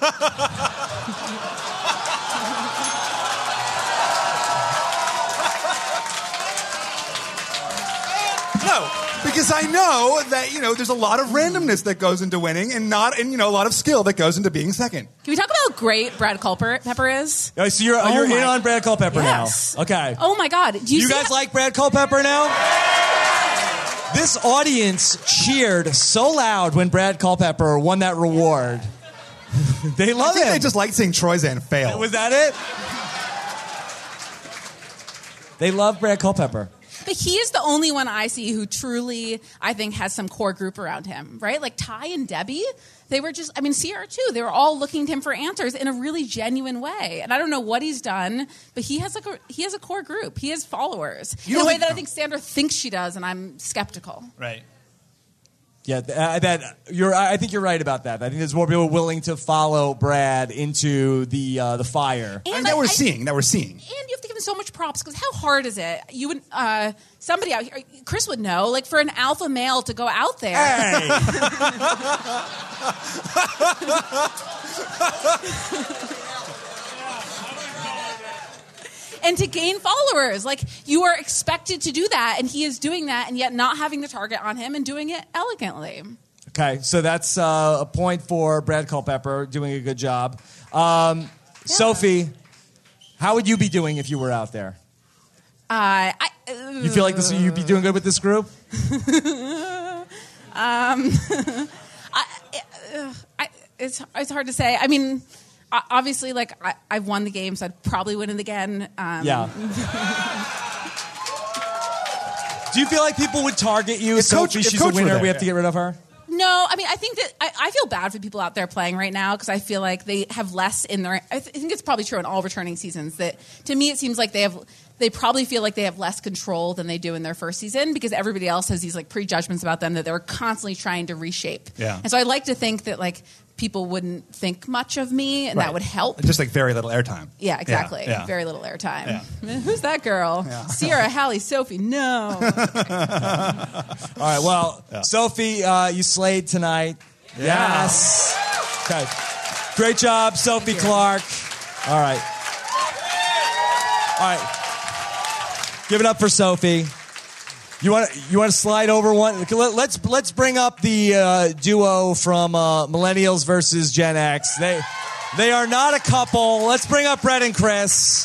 No, because I know that, you know, there's a lot of randomness that goes into winning and not, and, you know, a lot of skill that goes into being second. Can we talk about how great Brad Culpepper is? Oh, so you're, Oh you're my- in on Brad Culpepper Yes. now. Okay. Oh my God! Do you, You see guys how- like Brad Culpepper now? This audience cheered so loud when Brad Culpepper won that reward. They love I think him. they just like seeing Troyzan fail. Was that it? They love Brad Culpepper. But he is the only one I see who truly, I think, has some core group around him, right? Like Ty and Debbie, they were just, I mean, Sierra too, they were all looking to him for answers in a really genuine way. And I don't know what he's done, but he has like a, he has a core group. He has followers You in a don't way think- that I think Sandra thinks she does, and I'm skeptical. Right. Yeah, th- uh, that you're. I think you're right about that. I think there's more people willing to follow Brad into the uh, the fire. I mean, And that I- we're I- seeing. That we're seeing. And you have to give him so much props because how hard is it? You would uh, somebody out here, Chris would know, like for an alpha male to go out there. Hey, And to gain followers. Like, you are expected to do that, and he is doing that, and yet not having the target on him and doing it elegantly. okay, so that's uh, a point for Brad Culpepper doing a good job. Um, Sophie, how would you be doing if you were out there? Uh, I, uh, You feel like this? You'd be doing good with this group? I, it's it's hard to say. I mean, o- obviously, like I, I've won the game, so I'd probably win it again. Um, Yeah. Do you feel like people would target you? If Coach- Sophie, if she's Coach a were winner. there, We have to yeah. get rid of her. No, I mean, I think that I, I feel bad for people out there playing right now because I feel like they have less in their. I, th- I think it's probably true in all returning seasons that to me it seems like they have. They probably feel like they have less control than they do in their first season because everybody else has these like prejudgments about them that they're constantly trying to reshape. Yeah. And so I like to think that like people wouldn't think much of me and that Right. would help. Just like very little airtime. Yeah, exactly. Yeah, yeah. Very little airtime. Yeah. Who's that girl? Yeah. Sierra, Hallie, Sophie. No. All right. Well, Sophie, uh, you slayed tonight. Yeah. Yes. Okay. Great job, Sophie Clark. All right. All right. Give it up for Sophie. You want to you want to slide over one? Let- Let's let's bring up the uh, duo from uh, Millennials versus Gen X. They they are not a couple. Let's bring up Brett and Chris.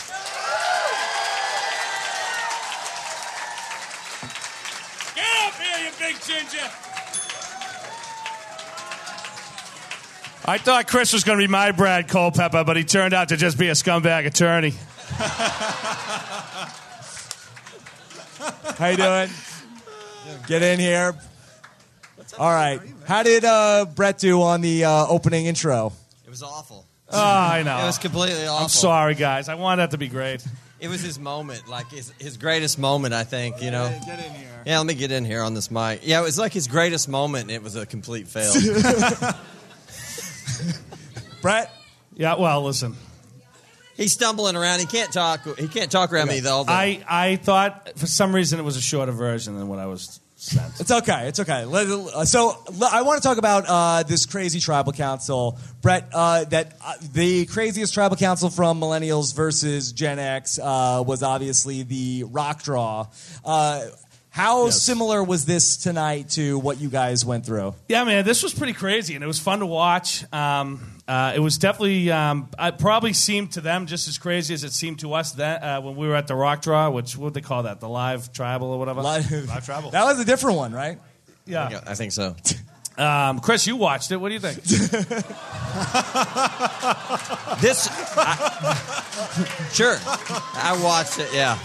Get up here, you big ginger. I thought Chris was going to be my Brad Culpepper, but he turned out to just be a scumbag attorney. How you doing? Get in here. All right. How did uh, Brett do on the uh, opening intro? It was awful. Oh, I know. It was completely awful. I'm sorry, guys. I wanted that to be great. It was his moment, like his, his greatest moment, I think, you know. Get in here. Yeah, let me get in here on this mic. Yeah, it was like his greatest moment, and it was a complete fail. Brett? Yeah, well, listen. He's stumbling around. He can't talk. He can't talk around me, though. I, I thought for some reason it was a shorter version than what I was sent. It's okay. It's okay. Let- uh, So l- I want to talk about uh, this crazy tribal council, Brett. Uh, that uh, the craziest tribal council from Millennials versus Gen X uh, was obviously the Rock Draw. Uh, how Yes. similar was this tonight to what you guys went through? Yeah, man, this was pretty crazy, and it was fun to watch. Um, uh, it was definitely, um, it probably seemed to them just as crazy as it seemed to us then, uh, when we were at the Rock Draw, which, what do they call that, the live tribal or whatever? Live tribal. That was a different one, right? Yeah. I think so. Um, Chris, you watched it. What do you think? This, I, sure, I watched it. Yeah,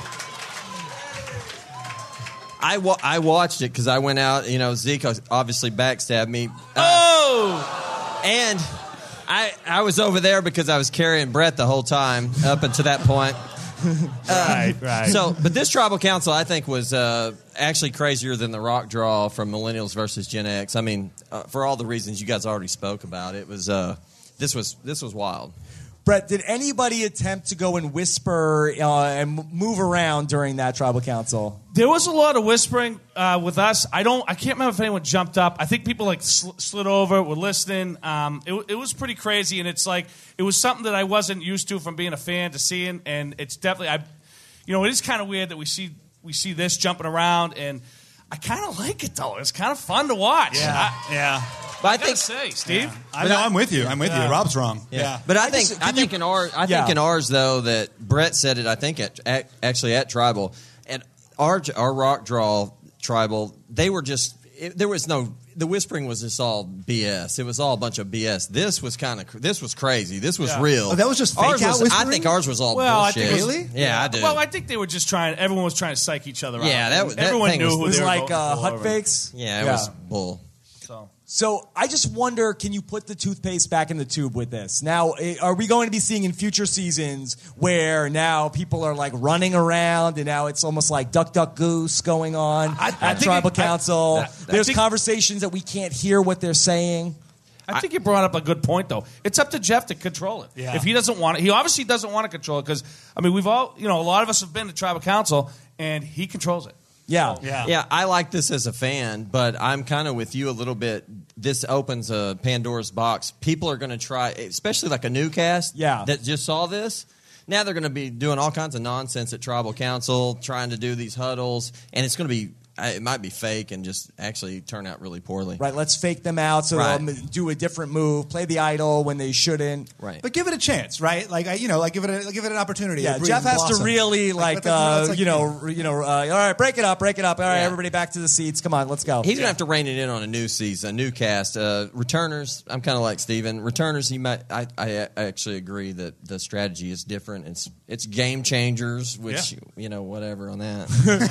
I wa- I watched it because I went out. You know, Zeke obviously backstabbed me. Oh! And I I was over there because I was carrying Brett the whole time up until that point. Right, right. So, but this tribal council, I think, was uh, actually crazier than the Rock Draw from Millennials versus Gen X. I mean, uh, for all the reasons you guys already spoke about, it was uh, this was this was wild. Brett, did anybody attempt to go and whisper uh, and m- move around during that tribal council? There was a lot of whispering uh, with us. I don't. I can't remember if anyone jumped up. I think people like sl- slid over, were listening. Um, it, it was pretty crazy, and it's like it was something that I wasn't used to from being a fan to seeing, and it's definitely. I, you know, it is kind of weird that we see we see this jumping around, and I kind of like it though. It's kind of fun to watch. I, yeah. But I I gotta think say, Steve. I know, I'm with you. I'm with you. Rob's wrong. Yeah. But I think just- I can think you- in ours I Yeah. think in ours though that Brett said it. I think at, at actually at tribal and our our Rock Draw tribal they were just. It, there was no. The whispering was just all B S. It was all a bunch of B S. This was kind of. This was crazy. This was Yeah. real. Oh, that was just fake ours out was, whispering? I think ours was all Well, I bullshit. think it was- Really? Yeah, I do. Well, I think they were just trying. Everyone was trying to psych each other out. Yeah, that was- that everyone thing knew was- who It was they were like voting uh, for, hut and- fakes. yeah, it Yeah. was bull. So. So I just wonder, can you put the toothpaste back in the tube with this? Now, eh, are we going to be seeing in future seasons where now people are like running around and now it's almost like duck, duck, goose going on I- I at think tribal it- I- council? I- I There's think- conversations that we can't hear what they're saying. I think you brought up a good point, though. It's up to Jeff to control it. Yeah. If he doesn't want it, he obviously doesn't want to control it because, I mean, we've all, you know, a lot of us have been to tribal council, and he controls it. Yeah. Yeah. Yeah, I like this as a fan, but I'm kind of with you a little bit. This opens a Pandora's box. People are going to try, especially like a new cast Yeah. that just saw this. Now they're going to be doing all kinds of nonsense at tribal council, trying to do these huddles, and it's going to be, it might be fake and just actually turn out really poorly. Right, let's fake them out so Right. they'll do a different move, play the idol when they shouldn't. Right. But give it a chance, right? Like I, you know, like give it a, give it an opportunity. Yeah, to breathe Jeff and has to blossom. really like, let the- you know, uh, it's like- you know, you know, uh, all right, break it up, break it up. All right, Yeah. everybody back to the seats. Come on, let's go. He's gonna have to rein it in on a new season, a new cast. Uh, returners, I'm kind of like Steven. Returners, he might. I, I actually agree that the strategy is different. It's it's game changers, which Yeah. you know whatever on that.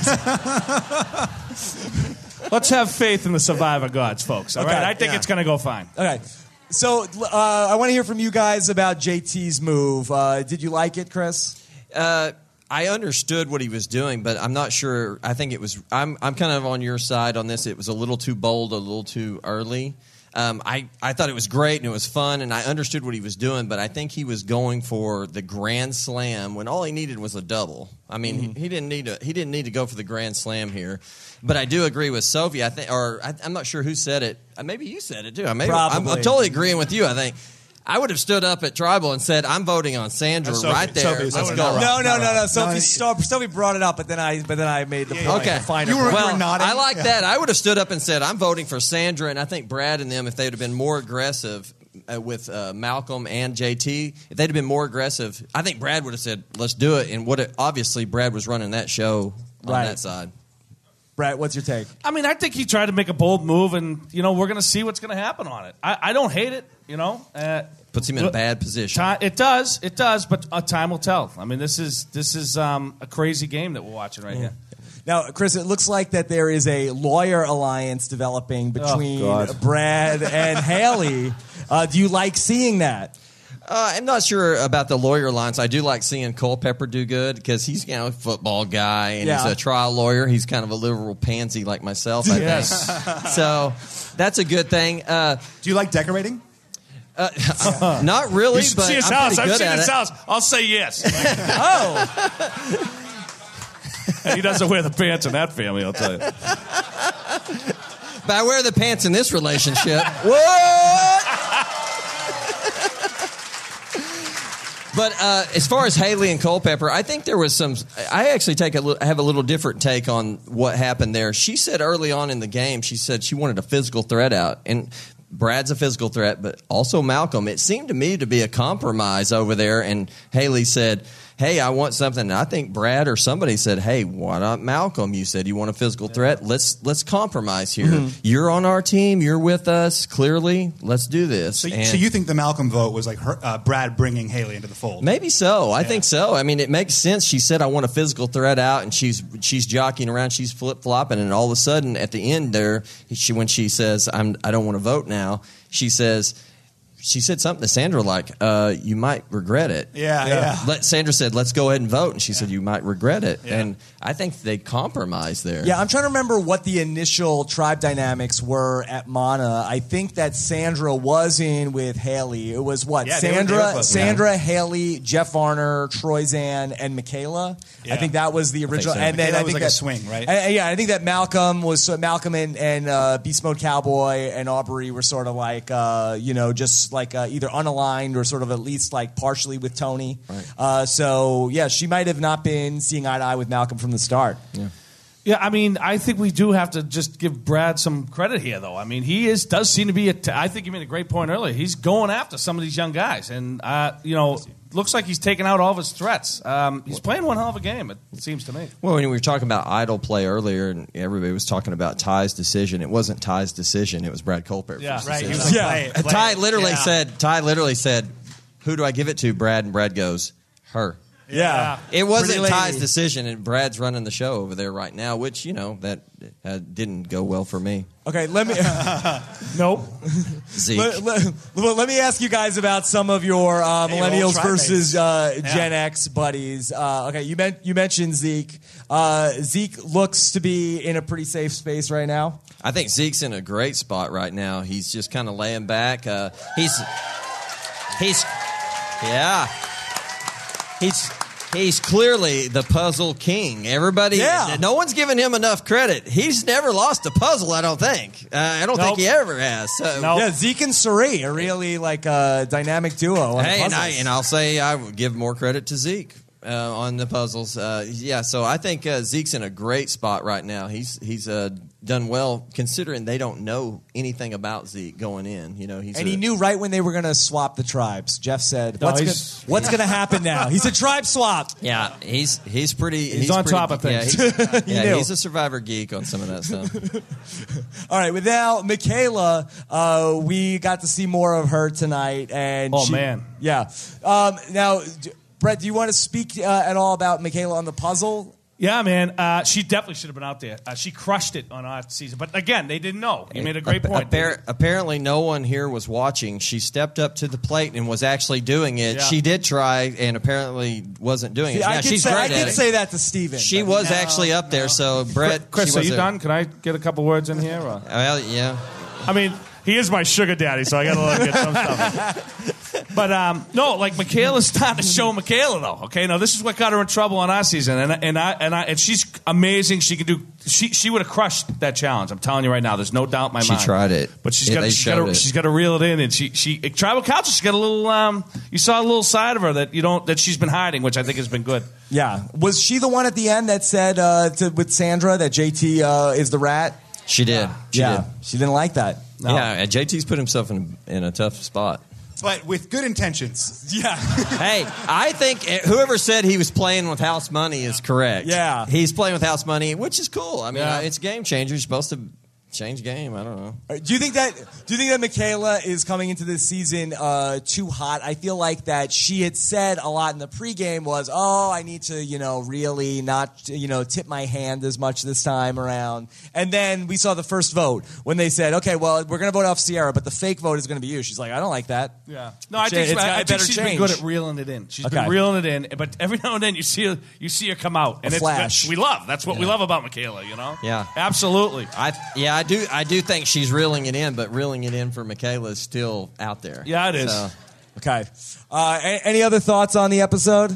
Let's have faith in the survivor gods, folks. All Okay, right, I think yeah. it's going to go fine. Okay. So uh, I want to hear from you guys about J T's move. Uh, did you like it, Chris? Uh, I understood what he was doing, but I'm not sure. I think it was. I'm I'm kind of on your side on this. It was a little too bold, a little too early. Um, I, I thought it was great and it was fun, and I understood what he was doing, but I think he was going for the grand slam when all he needed was a double. I mean, Mm-hmm. he, he didn't need to he didn't need to go for the grand slam here. But I do agree with Sophie. I think, or I, I'm not sure who said it. Uh, maybe you said it too. Maybe, I'm, I'm Probably. totally agreeing with you. I think. I would have stood up at Tribal and said, I'm voting on Sandra Sophie. right there. Sophie, Let's Sophie, go. not No, wrong. no, no, no. No, Sophie, no, Sophie, Sophie brought it up, but then I, but then I made the point. Okay. the finer You were- point. Well, nodding. I like Yeah. that. I would have stood up and said, I'm voting for Sandra, and I think Brad and them, if they would have been more aggressive uh, with uh, Malcolm and J T, if they'd have been more aggressive, I think Brad would have said, let's do it. And what it, obviously, Brad was running that show on Right. that side. Brett, what's your take? I mean, I think he tried to make a bold move, and, you know, we're going to see what's going to happen on it. I, I don't hate it, you know. Uh, Puts him in a bad position. Ti- It does, it does, but uh, time will tell. I mean, this is this is um, a crazy game that we're watching right here. Now, Chris, it looks like that there is a lawyer alliance developing between God. Brad and Haley. Uh, do you like seeing that? Uh, I'm not sure about the lawyer lines. I do like seeing Culpepper do good because he's you know a football guy and Yeah. he's a trial lawyer. He's kind of a liberal pansy like myself, I Yes. think. So that's a good thing. Uh, Do you like decorating? not really, You should but see his I'm house. pretty I've good seen at his it. house. I'll say yes. Oh, And he doesn't wear the pants in that family, I'll tell you. But I wear the pants in this relationship. What? But uh, as far as Haley and Culpepper, I think there was some. I actually take a li- have a little different take on what happened there. She said early on in the game, she said she wanted a physical threat out, and Brad's a physical threat, but also Malcolm. It seemed to me to be a compromise over there, and Haley said, hey, I want something. And I think Brad or somebody said, hey, why not Malcolm? You said you want a physical threat. Let's let's compromise here. Mm-hmm. You're on our team. You're with us. Clearly, let's do this. So, And so you think the Malcolm vote was like her, uh, Brad bringing Haley into the fold? maybe so. I think so. I mean, it makes sense. She said, I want a physical threat out, and she's she's jockeying around. She's flip-flopping, and all of a sudden, at the end there, she when she says, I'm, I don't want to vote now, she says... She said something to Sandra like, uh, you might regret it. Yeah, yeah. Let, Sandra said, let's go ahead and vote. And she said, you might regret it. Yeah. And I think they compromised there. yeah. I'm trying to remember what the initial tribe dynamics were at Mana. I think that Sandra was in with Haley. It was what? Yeah, they were- they Sandra, were close. Sandra, Haley, Jeff Varner, Troy Zan, and Michaela. Yeah. I think that was the original. so. And then Michaela I was think like a that, swing, right? and- yeah, I think that Malcolm was so Malcolm and, and uh, Beast Mode Cowboy and Aubrey were sort of like uh, you know just like uh, either unaligned or sort of at least like partially with Tony. Right. Uh, so yeah, she might have not been seeing eye to eye with Malcolm from the start. Yeah, I mean, I think we do have to just give Brad some credit here, though. I mean, he is does seem to be. A t- I think you made a great point earlier. He's going after some of these young guys, and uh, you know, looks like he's taken out all of his threats. Um, he's playing one hell of a game, it seems to me. Well, when we were talking about idle play earlier, and everybody was talking about Ty's decision, it wasn't Ty's decision; it was Brad Culpeper's Yeah. Right. He decision. was like, Yeah. play it, play Ty it. literally Yeah. said, "Ty literally said, who do I give it to?" Brad, and Brad goes, "Her." Yeah. It wasn't Pretty lady. Ty's decision, and Brad's running the show over there right now, which, you know, that uh, didn't go well for me. Okay, let me Nope. Zeke. let, let- well, let me ask you guys about some of your uh, Hey, old millennials tribe versus mates. uh, Yeah. Gen X buddies. Uh, okay, you men- you mentioned Zeke. Uh, Zeke looks to be in a pretty safe space right now. I think Zeke's in a great spot right now. He's just kind of laying back. Uh, he's, he's, yeah. He's he's clearly the puzzle king. Everybody, Yeah. no one's giving him enough credit. He's never lost a puzzle, I don't think. Uh, I don't Nope. think he ever has. So, Nope. Yeah, Zeke and Sari are really like a dynamic duo. On Hey, the and, I, puzzles. and I'll say I would give more credit to Zeke uh, on the puzzles. Uh, yeah, so I think uh, Zeke's in a great spot right now. He's he's uh, done well considering they don't know anything about Zeke going in. You know, he's And a- he knew right when they were going to swap the tribes. Jeff said, No, "What's he's- gonna, what's going to happen now?" He said, "Tribe swap." Yeah, he's he's pretty. He's, on pretty, top of things. Yeah, he's, yeah, knew. he's a survivor geek on some of that stuff. All right, with now Michaela, uh, we got to see more of her tonight, and Oh, she- man. yeah. Um, now, d- Brett, do you want to speak uh, at all about Michaela on the puzzle? Yeah, man. Uh, she definitely should have been out there. Uh, she crushed it on our season. But again, they didn't know. You made a great Appa- point. appar- apparently, no one here was watching. She stepped up to the plate and was actually doing it. Yeah. She did try, and apparently wasn't doing it. See, I Now, did she's say, I great did at it. say that to Steven. She but- was actually up there. So, Brett, Chris, she are was you a- done? Can I get a couple words in here? Or? Well, yeah. I mean, he is my sugar daddy, so I got to let him get some stuff. But um, no, like Michaela's starting to show Michaela though. Okay, now this is what got her in trouble on our season, and and I and I and she's amazing. She can do. She she would have crushed that challenge. I'm telling you right now. There's no doubt in my She mind. tried it. but she's Yeah, got they she's got showed to it. she's got to reel it in, and she she tribal council. She's got a little. Um, you saw a little side of her that you don't that she's been hiding, which I think has been good. Yeah. Was she the one at the end that said uh, to, with Sandra that J T uh, is the rat? She did. She yeah. did. She didn't like that. No. Yeah, and J T's put himself in, in a tough spot. But with good intentions. Yeah. Hey, I think whoever said he was playing with house money is correct. Yeah. He's playing with house money, which is cool. I mean, Yeah. uh, it's a game changer. You're supposed to change game. I don't know. Do you think that do you think that Michaela is coming into this season uh, too hot? I feel like that she had said a lot in the pregame was, "Oh, I need to, you know, really not, you know, tip my hand as much this time around." And then we saw the first vote when they said, "Okay, well, we're going to vote off Sierra, but the fake vote is going to be you." She's like, "I don't like that." Yeah. No, I Cha- think, it's got- I, I it think better she's change. been good at reeling it in. She's Okay. been reeling it in, but every now and then you see her, you see her come out, and A it's flash. we love. That's what we love about Michaela. You know. Yeah. Absolutely. I yeah, I do. I do think she's reeling it in, but reeling it in for Michaela is still out there. Yeah, it is. So, Okay. Uh, a- any other thoughts on the episode?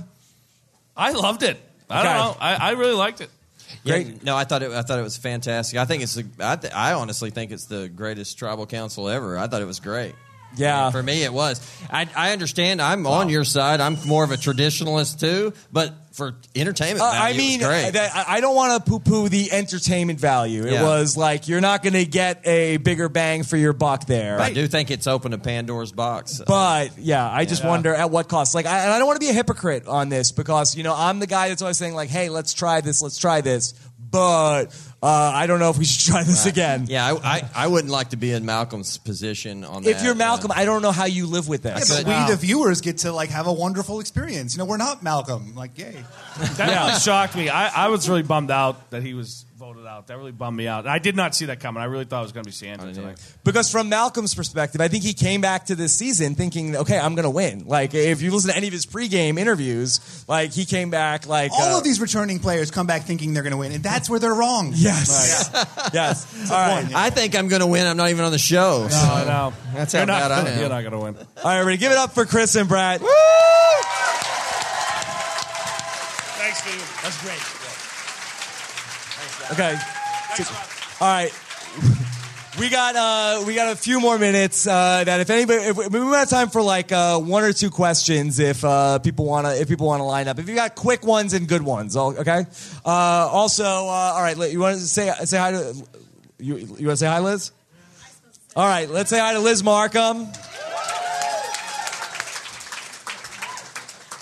I loved it. I Okay. don't know. I, I really liked it. yeah, Great. no, I thought it. I thought it was fantastic. I think it's. The, I, th- I honestly think it's the greatest tribal council ever. I thought it was great. Yeah. For me, it was. I, I understand. I'm on your side. I'm more of a traditionalist too, but for entertainment Uh, value, I mean, it was great. that, I I don't want to poo-poo the entertainment value. It Yeah. was like you're not going to get a bigger bang for your buck there. I do think it's opened a Pandora's box. But yeah, I just Yeah. wonder at what cost. Like, I, and I don't want to be a hypocrite on this because you know I'm the guy that's always saying like, "Hey, let's try this, let's try this." But uh, I don't know if we should try this again. Yeah, I, I, I wouldn't like to be in Malcolm's position on If that. you're Malcolm, uh, I don't know how you live with this. Yeah, but Wow. we, the viewers, get to like have a wonderful experience. You know, we're not Malcolm. Like, yay. That really shocked me. I, I was really bummed out that he was voted out. That really bummed me out. I did not see that coming. I really thought it was going to be Sandra tonight. Because from Malcolm's perspective, I think he came back to this season thinking, okay, I'm going to win. Like, if you listen to any of his pregame interviews, like, he came back like... All uh, of these returning players come back thinking they're going to win, and that's where they're wrong. Yes. Yes. All right. I think I'm going to win. I'm not even on the show. so I know. That's how You're not, bad I am. You're not going to win. All right, everybody, give it up for Chris and Brad. Thanks, Steve. That's great. Okay. All right. We got uh, we got a few more minutes. Uh, that if anybody, if we, we have time for like uh, one or two questions, if uh, people want to, if people want to line up, if you got quick ones and good ones, all- okay. Uh, also, uh, all right, you want to say say hi to you? You want to say hi, Liz? All right, let's say hi to Liz Markham.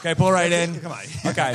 Okay, pull right in. Come on. Okay.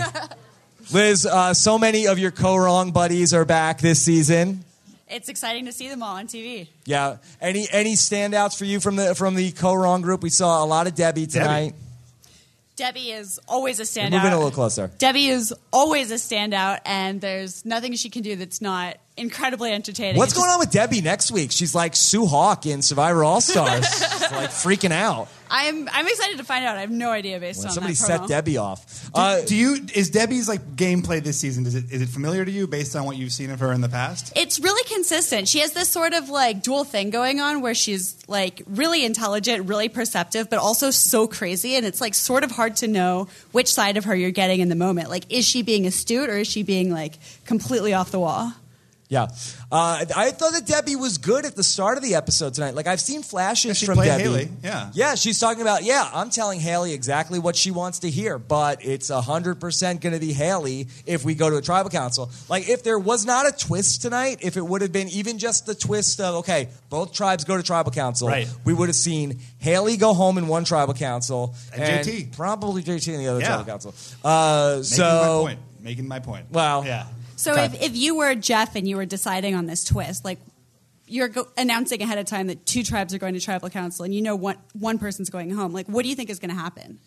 Liz, uh, so many of your co-wrong buddies are back this season. It's exciting to see them all on T V. Yeah. Any any standouts for you from the from the co-wrong group? We saw a lot of Debbie tonight. Debbie. Debbie is always a standout. Move in a little closer. Debbie is always a standout, and there's nothing she can do that's not incredibly entertaining. What's It's going just- on with Debbie next week? She's like Sue Hawk in Survivor All Stars, like freaking out. I'm I'm excited to find out. I have no idea based When on somebody that set promo. Debbie off. Do, Uh, do you is Debbie's like gameplay this season? Is it is it familiar to you based on what you've seen of her in the past? It's really consistent. She has this sort of like dual thing going on where she's like really intelligent, really perceptive, but also so crazy. And it's like sort of hard to know which side of her you're getting in the moment. Like, is she being astute or is she being like completely off the wall? Yeah. Uh, I thought that Debbie was good at the start of the episode tonight. Like, I've seen flashes Yeah, she from played Debbie. Haley, yeah. Yeah, she's talking about, yeah, I'm telling Haley exactly what she wants to hear, but it's one hundred percent going to be Haley if we go to a tribal council. Like, if there was not a twist tonight, if it would have been even just the twist of, okay, both tribes go to tribal council, Right. we would have seen Haley go home in one tribal council. And J T. Probably J T in the other Yeah. tribal council. Uh, Making so, my point. Making my point. Well, yeah. So Okay. if, if you were Jeff and you were deciding on this twist, like you're go- announcing ahead of time that two tribes are going to tribal council and you know one, one person's going home, like what do you think is going to happen?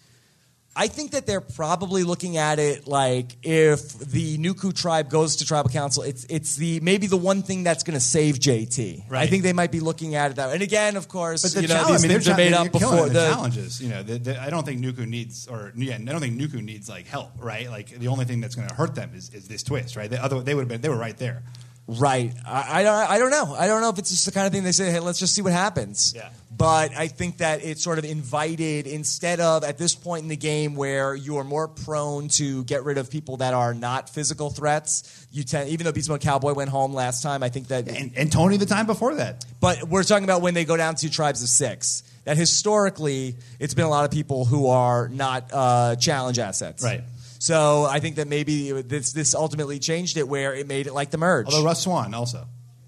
I think that they're probably looking at it like if the Nuku tribe goes to tribal council, it's it's the maybe the one thing that's going to save J T. I Right. think they might be looking at it that way. And again, of course, But the you know, challenge, these I mean, things they're are made cha- up they're killing before the, the. challenges. You know, the, the, I don't think Nuku needs, or yeah, I don't think Nuku needs like help, right? Like the only thing that's going to hurt them is, is this twist, right? The other, they would have been, they were right there. Right. I, I don't. I don't know. I don't know if it's just the kind of thing they say. Hey, let's just see what happens. Yeah. But I think that it's sort of invited instead of at this point in the game where you are more prone to get rid of people that are not physical threats. You tend, even though Beast Mode Cowboy went home last time, I think that. And, and Tony the time before that. But we're talking about when they go down to tribes of six. That historically, it's been a lot of people who are not uh, challenge assets. Right. So I think that maybe this this ultimately changed it where it made it like the merge. Although Russ Swan also.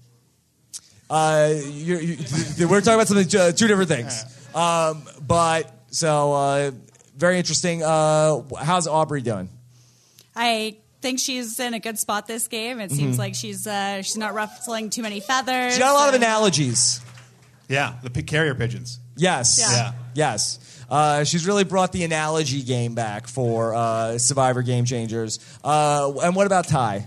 Uh, you're, you, we're talking about something uh, two different things. Um, but so uh, very interesting. Uh, how's Aubrey doing? I think she's in a good spot this game. It seems like she's uh, she's not ruffling too many feathers. She got a lot of and- analogies. Yeah, the p- carrier pigeons. Yes. Yeah. Yeah. Yes. Uh, she's really brought the analogy game back for uh, Survivor Game Changers. Uh, and what about Ty?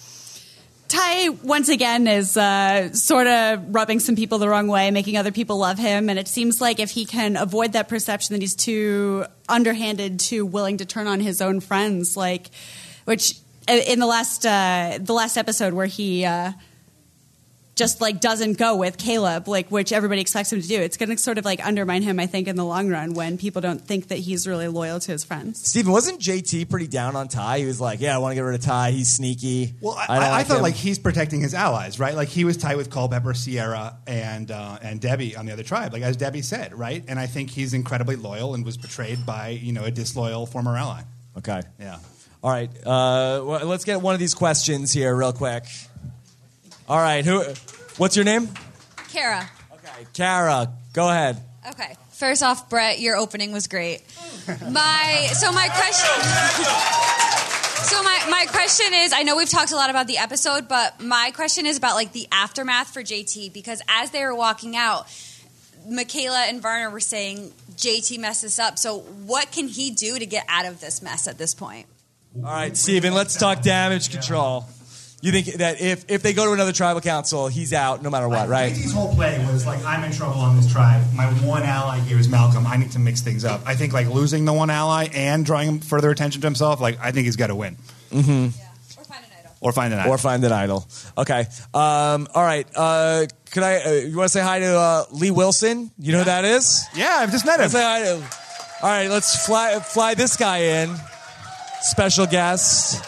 Ty, once again, is uh, sort of rubbing some people the wrong way, making other people love him. And it seems like if he can avoid that perception that he's too underhanded, too willing to turn on his own friends, like, which in the last uh, the last episode where he uh, just like doesn't go with Caleb, like which everybody expects him to do, it's going to sort of like undermine him, I think, in the long run when people don't think that he's really loyal to his friends. Steven, wasn't J T pretty down on Ty? He was like, yeah, I want to get rid of Ty. He's sneaky. Well, I, don't I, I like thought him." like he's protecting his allies, right? Like he was tight with Culpepper, Sierra, and uh, and Debbie on the other tribe, like as Debbie said, right? And I think he's incredibly loyal and was betrayed by you know a disloyal former ally. Okay. Yeah. All right. Uh, well, let's get one of these questions here real quick. All right. Who? What's your name? Kara. Okay. Kara, go ahead. Okay. First off, Brett, your opening was great. My so my question So my, my question is, I know we've talked a lot about the episode, but my question is about like the aftermath for J T, because as they were walking out, Michaela and Varner were saying J T messed this up. So what can he do to get out of this mess at this point? All right, Steven, let's talk damage control. You think that if, if they go to another tribal council, he's out no matter what, right? J T's whole play was like, I'm in trouble on this tribe. My one ally here is Malcolm. I need to mix things up. I think like losing the one ally and drawing him further attention to himself, like I think he's got to win. Mm-hmm. Yeah. Or find an idol. Or find an idol. Or find an idol. Okay. Um, all right. Uh, could I? Uh, you want to say hi to uh, Lee Wilson? You know who that is? Yeah, I've just met him. Let's say hi to. All right. Let's fly fly this guy in. Special guest.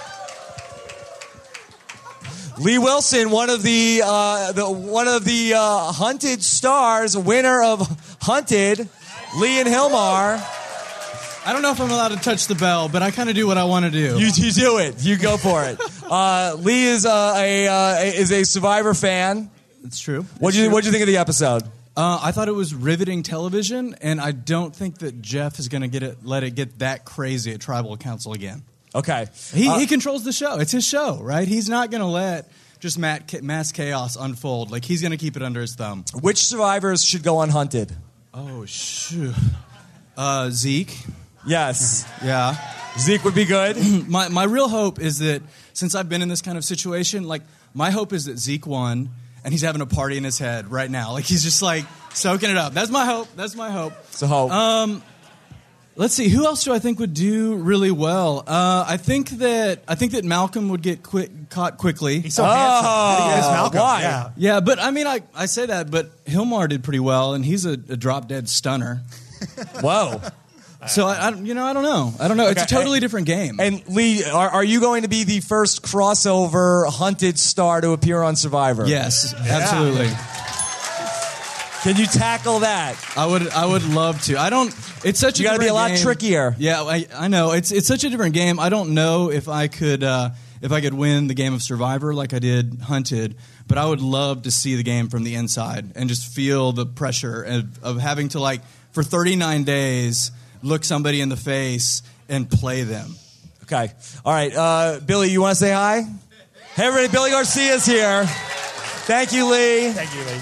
Lee Wilson, one of the, uh, the one of the uh, Hunted stars, winner of Hunted, Lee and Hilmar. I don't know if I'm allowed to touch the bell, but I kind of do what I want to do. You, you do it. You go for it. Uh, Lee is uh, a uh, is a Survivor fan. It's true. What do you What do you think of the episode? Uh, I thought it was riveting television, and I don't think that Jeff is going to get it, let it get that crazy at Tribal Council again. Okay. He, Uh, he controls the show. It's his show, right? He's not going to let just Matt, mass chaos unfold. Like, he's going to keep it under his thumb. Which survivors should go unhunted? Oh, shoot. Uh, Zeke. Yes. Yeah. Zeke would be good. my my real hope is that since I've been in this kind of situation, like, my hope is that Zeke won, and he's having a party in his head right now. Like, he's just, like, soaking it up. That's my hope. That's my hope. It's a hope. Um, let's see. Who else do I think would do really well? Uh, I think that I think that Malcolm would get quick, caught quickly. He's so handsome. How do you guess Malcolm? why? Yeah. Yeah, but I mean, I, I say that, but Hilmar did pretty well, and he's a, a drop-dead stunner. Whoa. So, I, I, you know, I don't know. I don't know. It's a Okay, totally and- different game. And Lee, are, are you going to be the first crossover hunted star to appear on Survivor? Yes, absolutely. Can you tackle that? I would I would love to. I don't. It's such You a got to be a different lot game. trickier. Yeah, I, I know. It's it's such a different game. I don't know if I could uh, if I could win the game of Survivor like I did Hunted, but I would love to see the game from the inside and just feel the pressure of, of having to, like, for thirty-nine days look somebody in the face and play them. Okay. All right. Uh, Billy, you want to say hi? Hey, everybody. Billy Garcia's here. Thank you, Lee. Thank you, Lee.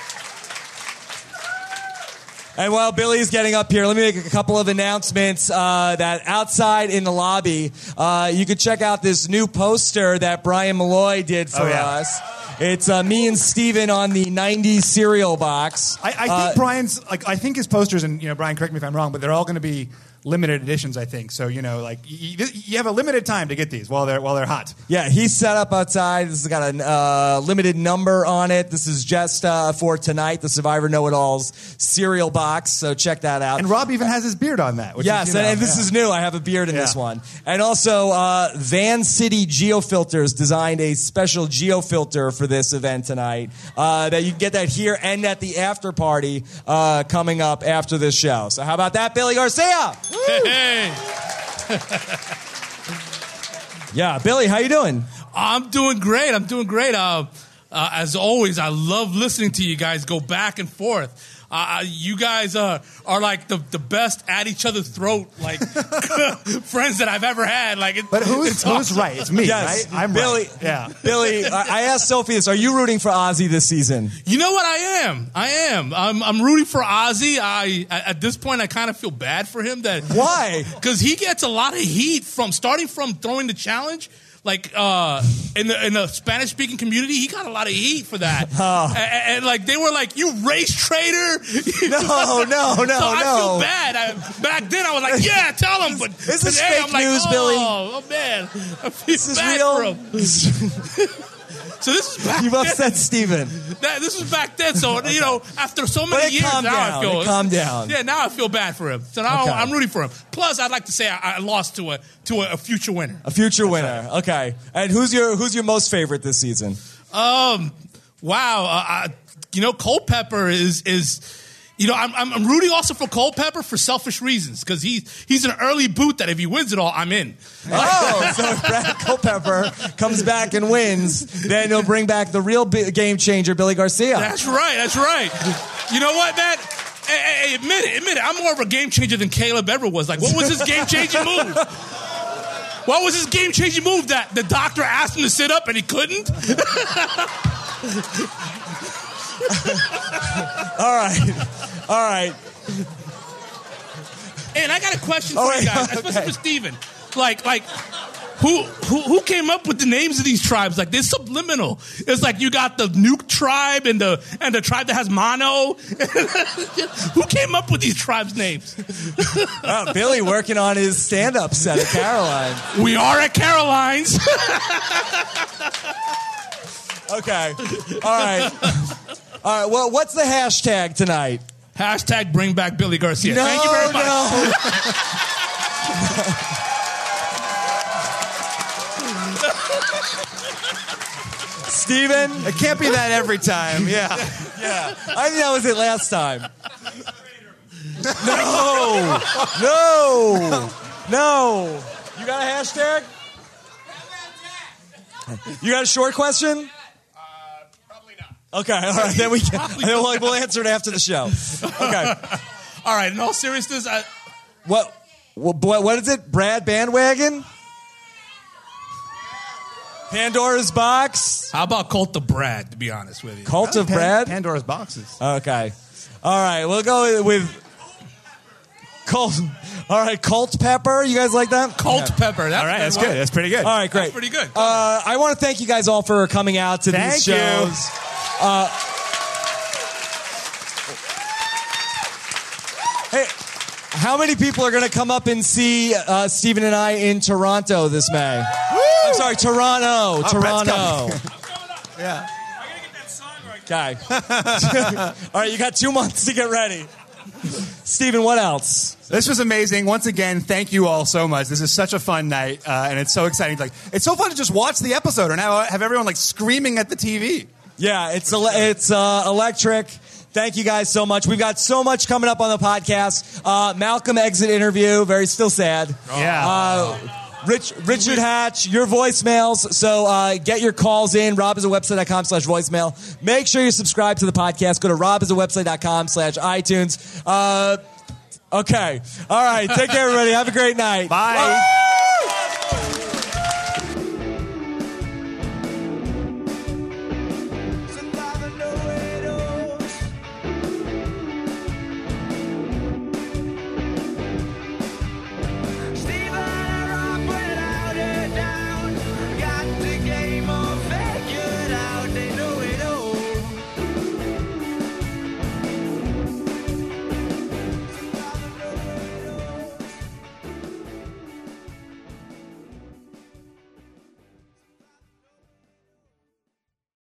And while Billy's getting up here, let me make a couple of announcements uh, that outside in the lobby, uh, you can check out this new poster that Brian Malloy did for Oh, yeah. us. It's uh, me and Steven on the nineties cereal box. I, I think Uh, Brian's like I think his posters, and you know, Brian, correct me if I'm wrong, but they're all going to be limited editions. I think so. You know, like you, you have a limited time to get these while they're while they're hot. Yeah, he's set up outside. This has got a uh, limited number on it. This is just uh, for tonight, the Survivor Know-It-Alls cereal box. So check that out. And Rob even has his beard on that. Which Yes, is, you know, and, and this yeah. is new. I have a beard in Yeah. this one. And also, uh, Van City Geofilters designed a special geofilter for this event tonight. Uh, that you can get that here and at the after party uh, coming up after this show. So how about that, Billy Garcia? Hey, Yeah, Billy, how you doing? I'm doing great. I'm doing great. Uh, uh, as always, I love listening to you guys go back and forth. Uh, you guys uh, are like the, the best at each other's throat, like friends that I've ever had. Like, it, But who's it's who's awesome. right? It's me, Yes, right? I'm Billy. right. Yeah. Billy, I I asked Sophie this. Are you rooting for Ozzy this season? You know what? I am. I am. I'm, I'm rooting for Ozzy. I at this point, I kind of feel bad for him. That Why? Because he gets a lot of heat from starting from throwing the challenge. Like uh, in the in the Spanish speaking community, he got a lot of heat for that. Oh. And, and like they were like, "You race traitor!" No, no, no, so I no. feel bad. I, back then, I was like, "Yeah, tell him." But This is today, fake I'm like, news, oh, Billy. Oh man, I feel This is bad real. for him. So this is back You've then. upset Steven. That, this was back then, so you know, after so But many it years, calmed now down. I feel It calmed down. Yeah, now I feel bad for him. So now Okay. I'm rooting for him. Plus, I'd like to say I, I lost to a to a, a future winner. A future winner. Okay. And who's your who's your most favorite this season? Um, wow, uh, I, you know, Culpepper is is. You know, I'm, I'm I'm rooting also for Culpepper for selfish reasons because he he's an early boot that if he wins it all, I'm in. Oh, so if Brad Culpepper comes back and wins, then he'll bring back the real bi- game changer, Billy Garcia. That's right. That's right. You know what, man? Hey, hey, hey, admit it. Admit it. I'm more of a game changer than Caleb ever was. Like, what was his game changing move? What was his game changing move that the doctor asked him to sit up and he couldn't? All right. All right. And I got a question for Oh, you wait, guys, okay. especially for Steven. Like, like, who, who who came up with the names of these tribes? Like, they're subliminal. It's like you got the Nuke tribe and the and the tribe that has mono. Who came up with these tribes' names? Oh, Billy working on his stand-up set at Caroline. We are at Caroline's. Okay. All right. All right. Well, what's the hashtag tonight? Hashtag bring back Billy Garcia. No, Thank you very much. no. Steven? It can't be that every time. Yeah. Yeah. I think that was it last time. No. No. No. You got a hashtag? You got a short question? Probably not. Okay, all right. Then we can, then we'll, we'll answer it after the show. Okay. All right. In all seriousness, I, What, what? What is it? Brad Bandwagon? Pandora's Box? how about Cult of Brad? To be honest with you, Cult of Pan- Brad? Pandora's boxes. Okay. All right. We'll go with Cult. All right. Cult Pepper. You guys like that? Cult Pepper. That's All right, that's one. good. That's pretty good. All right. Great. That's pretty good. Uh, I want to thank you guys all for coming out to Thank these you. shows. Uh, hey, how many people are going to come up and see uh, Stephen and I in Toronto this May? I'm sorry, Toronto. Toronto. Yeah. Okay. All right, you got two months to get ready. Stephen, what else? This was amazing. Once again, thank you all so much. This is such a fun night, uh, and it's so exciting. Like, it's so fun to just watch the episode and have, have everyone like screaming at the T V. Yeah, it's ele- it's uh, electric. Thank you guys so much. We've got so much coming up on the podcast. Uh, Malcolm exit interview, very still sad. Yeah. Uh, Rich, Richard Hatch, your voicemails. So uh, get your calls in. robisawebsite.com slash voicemail. Make sure you subscribe to the podcast. Go to robisawebsite.com slash iTunes. Uh, okay. All right. Take care, everybody. Have a great night. Bye.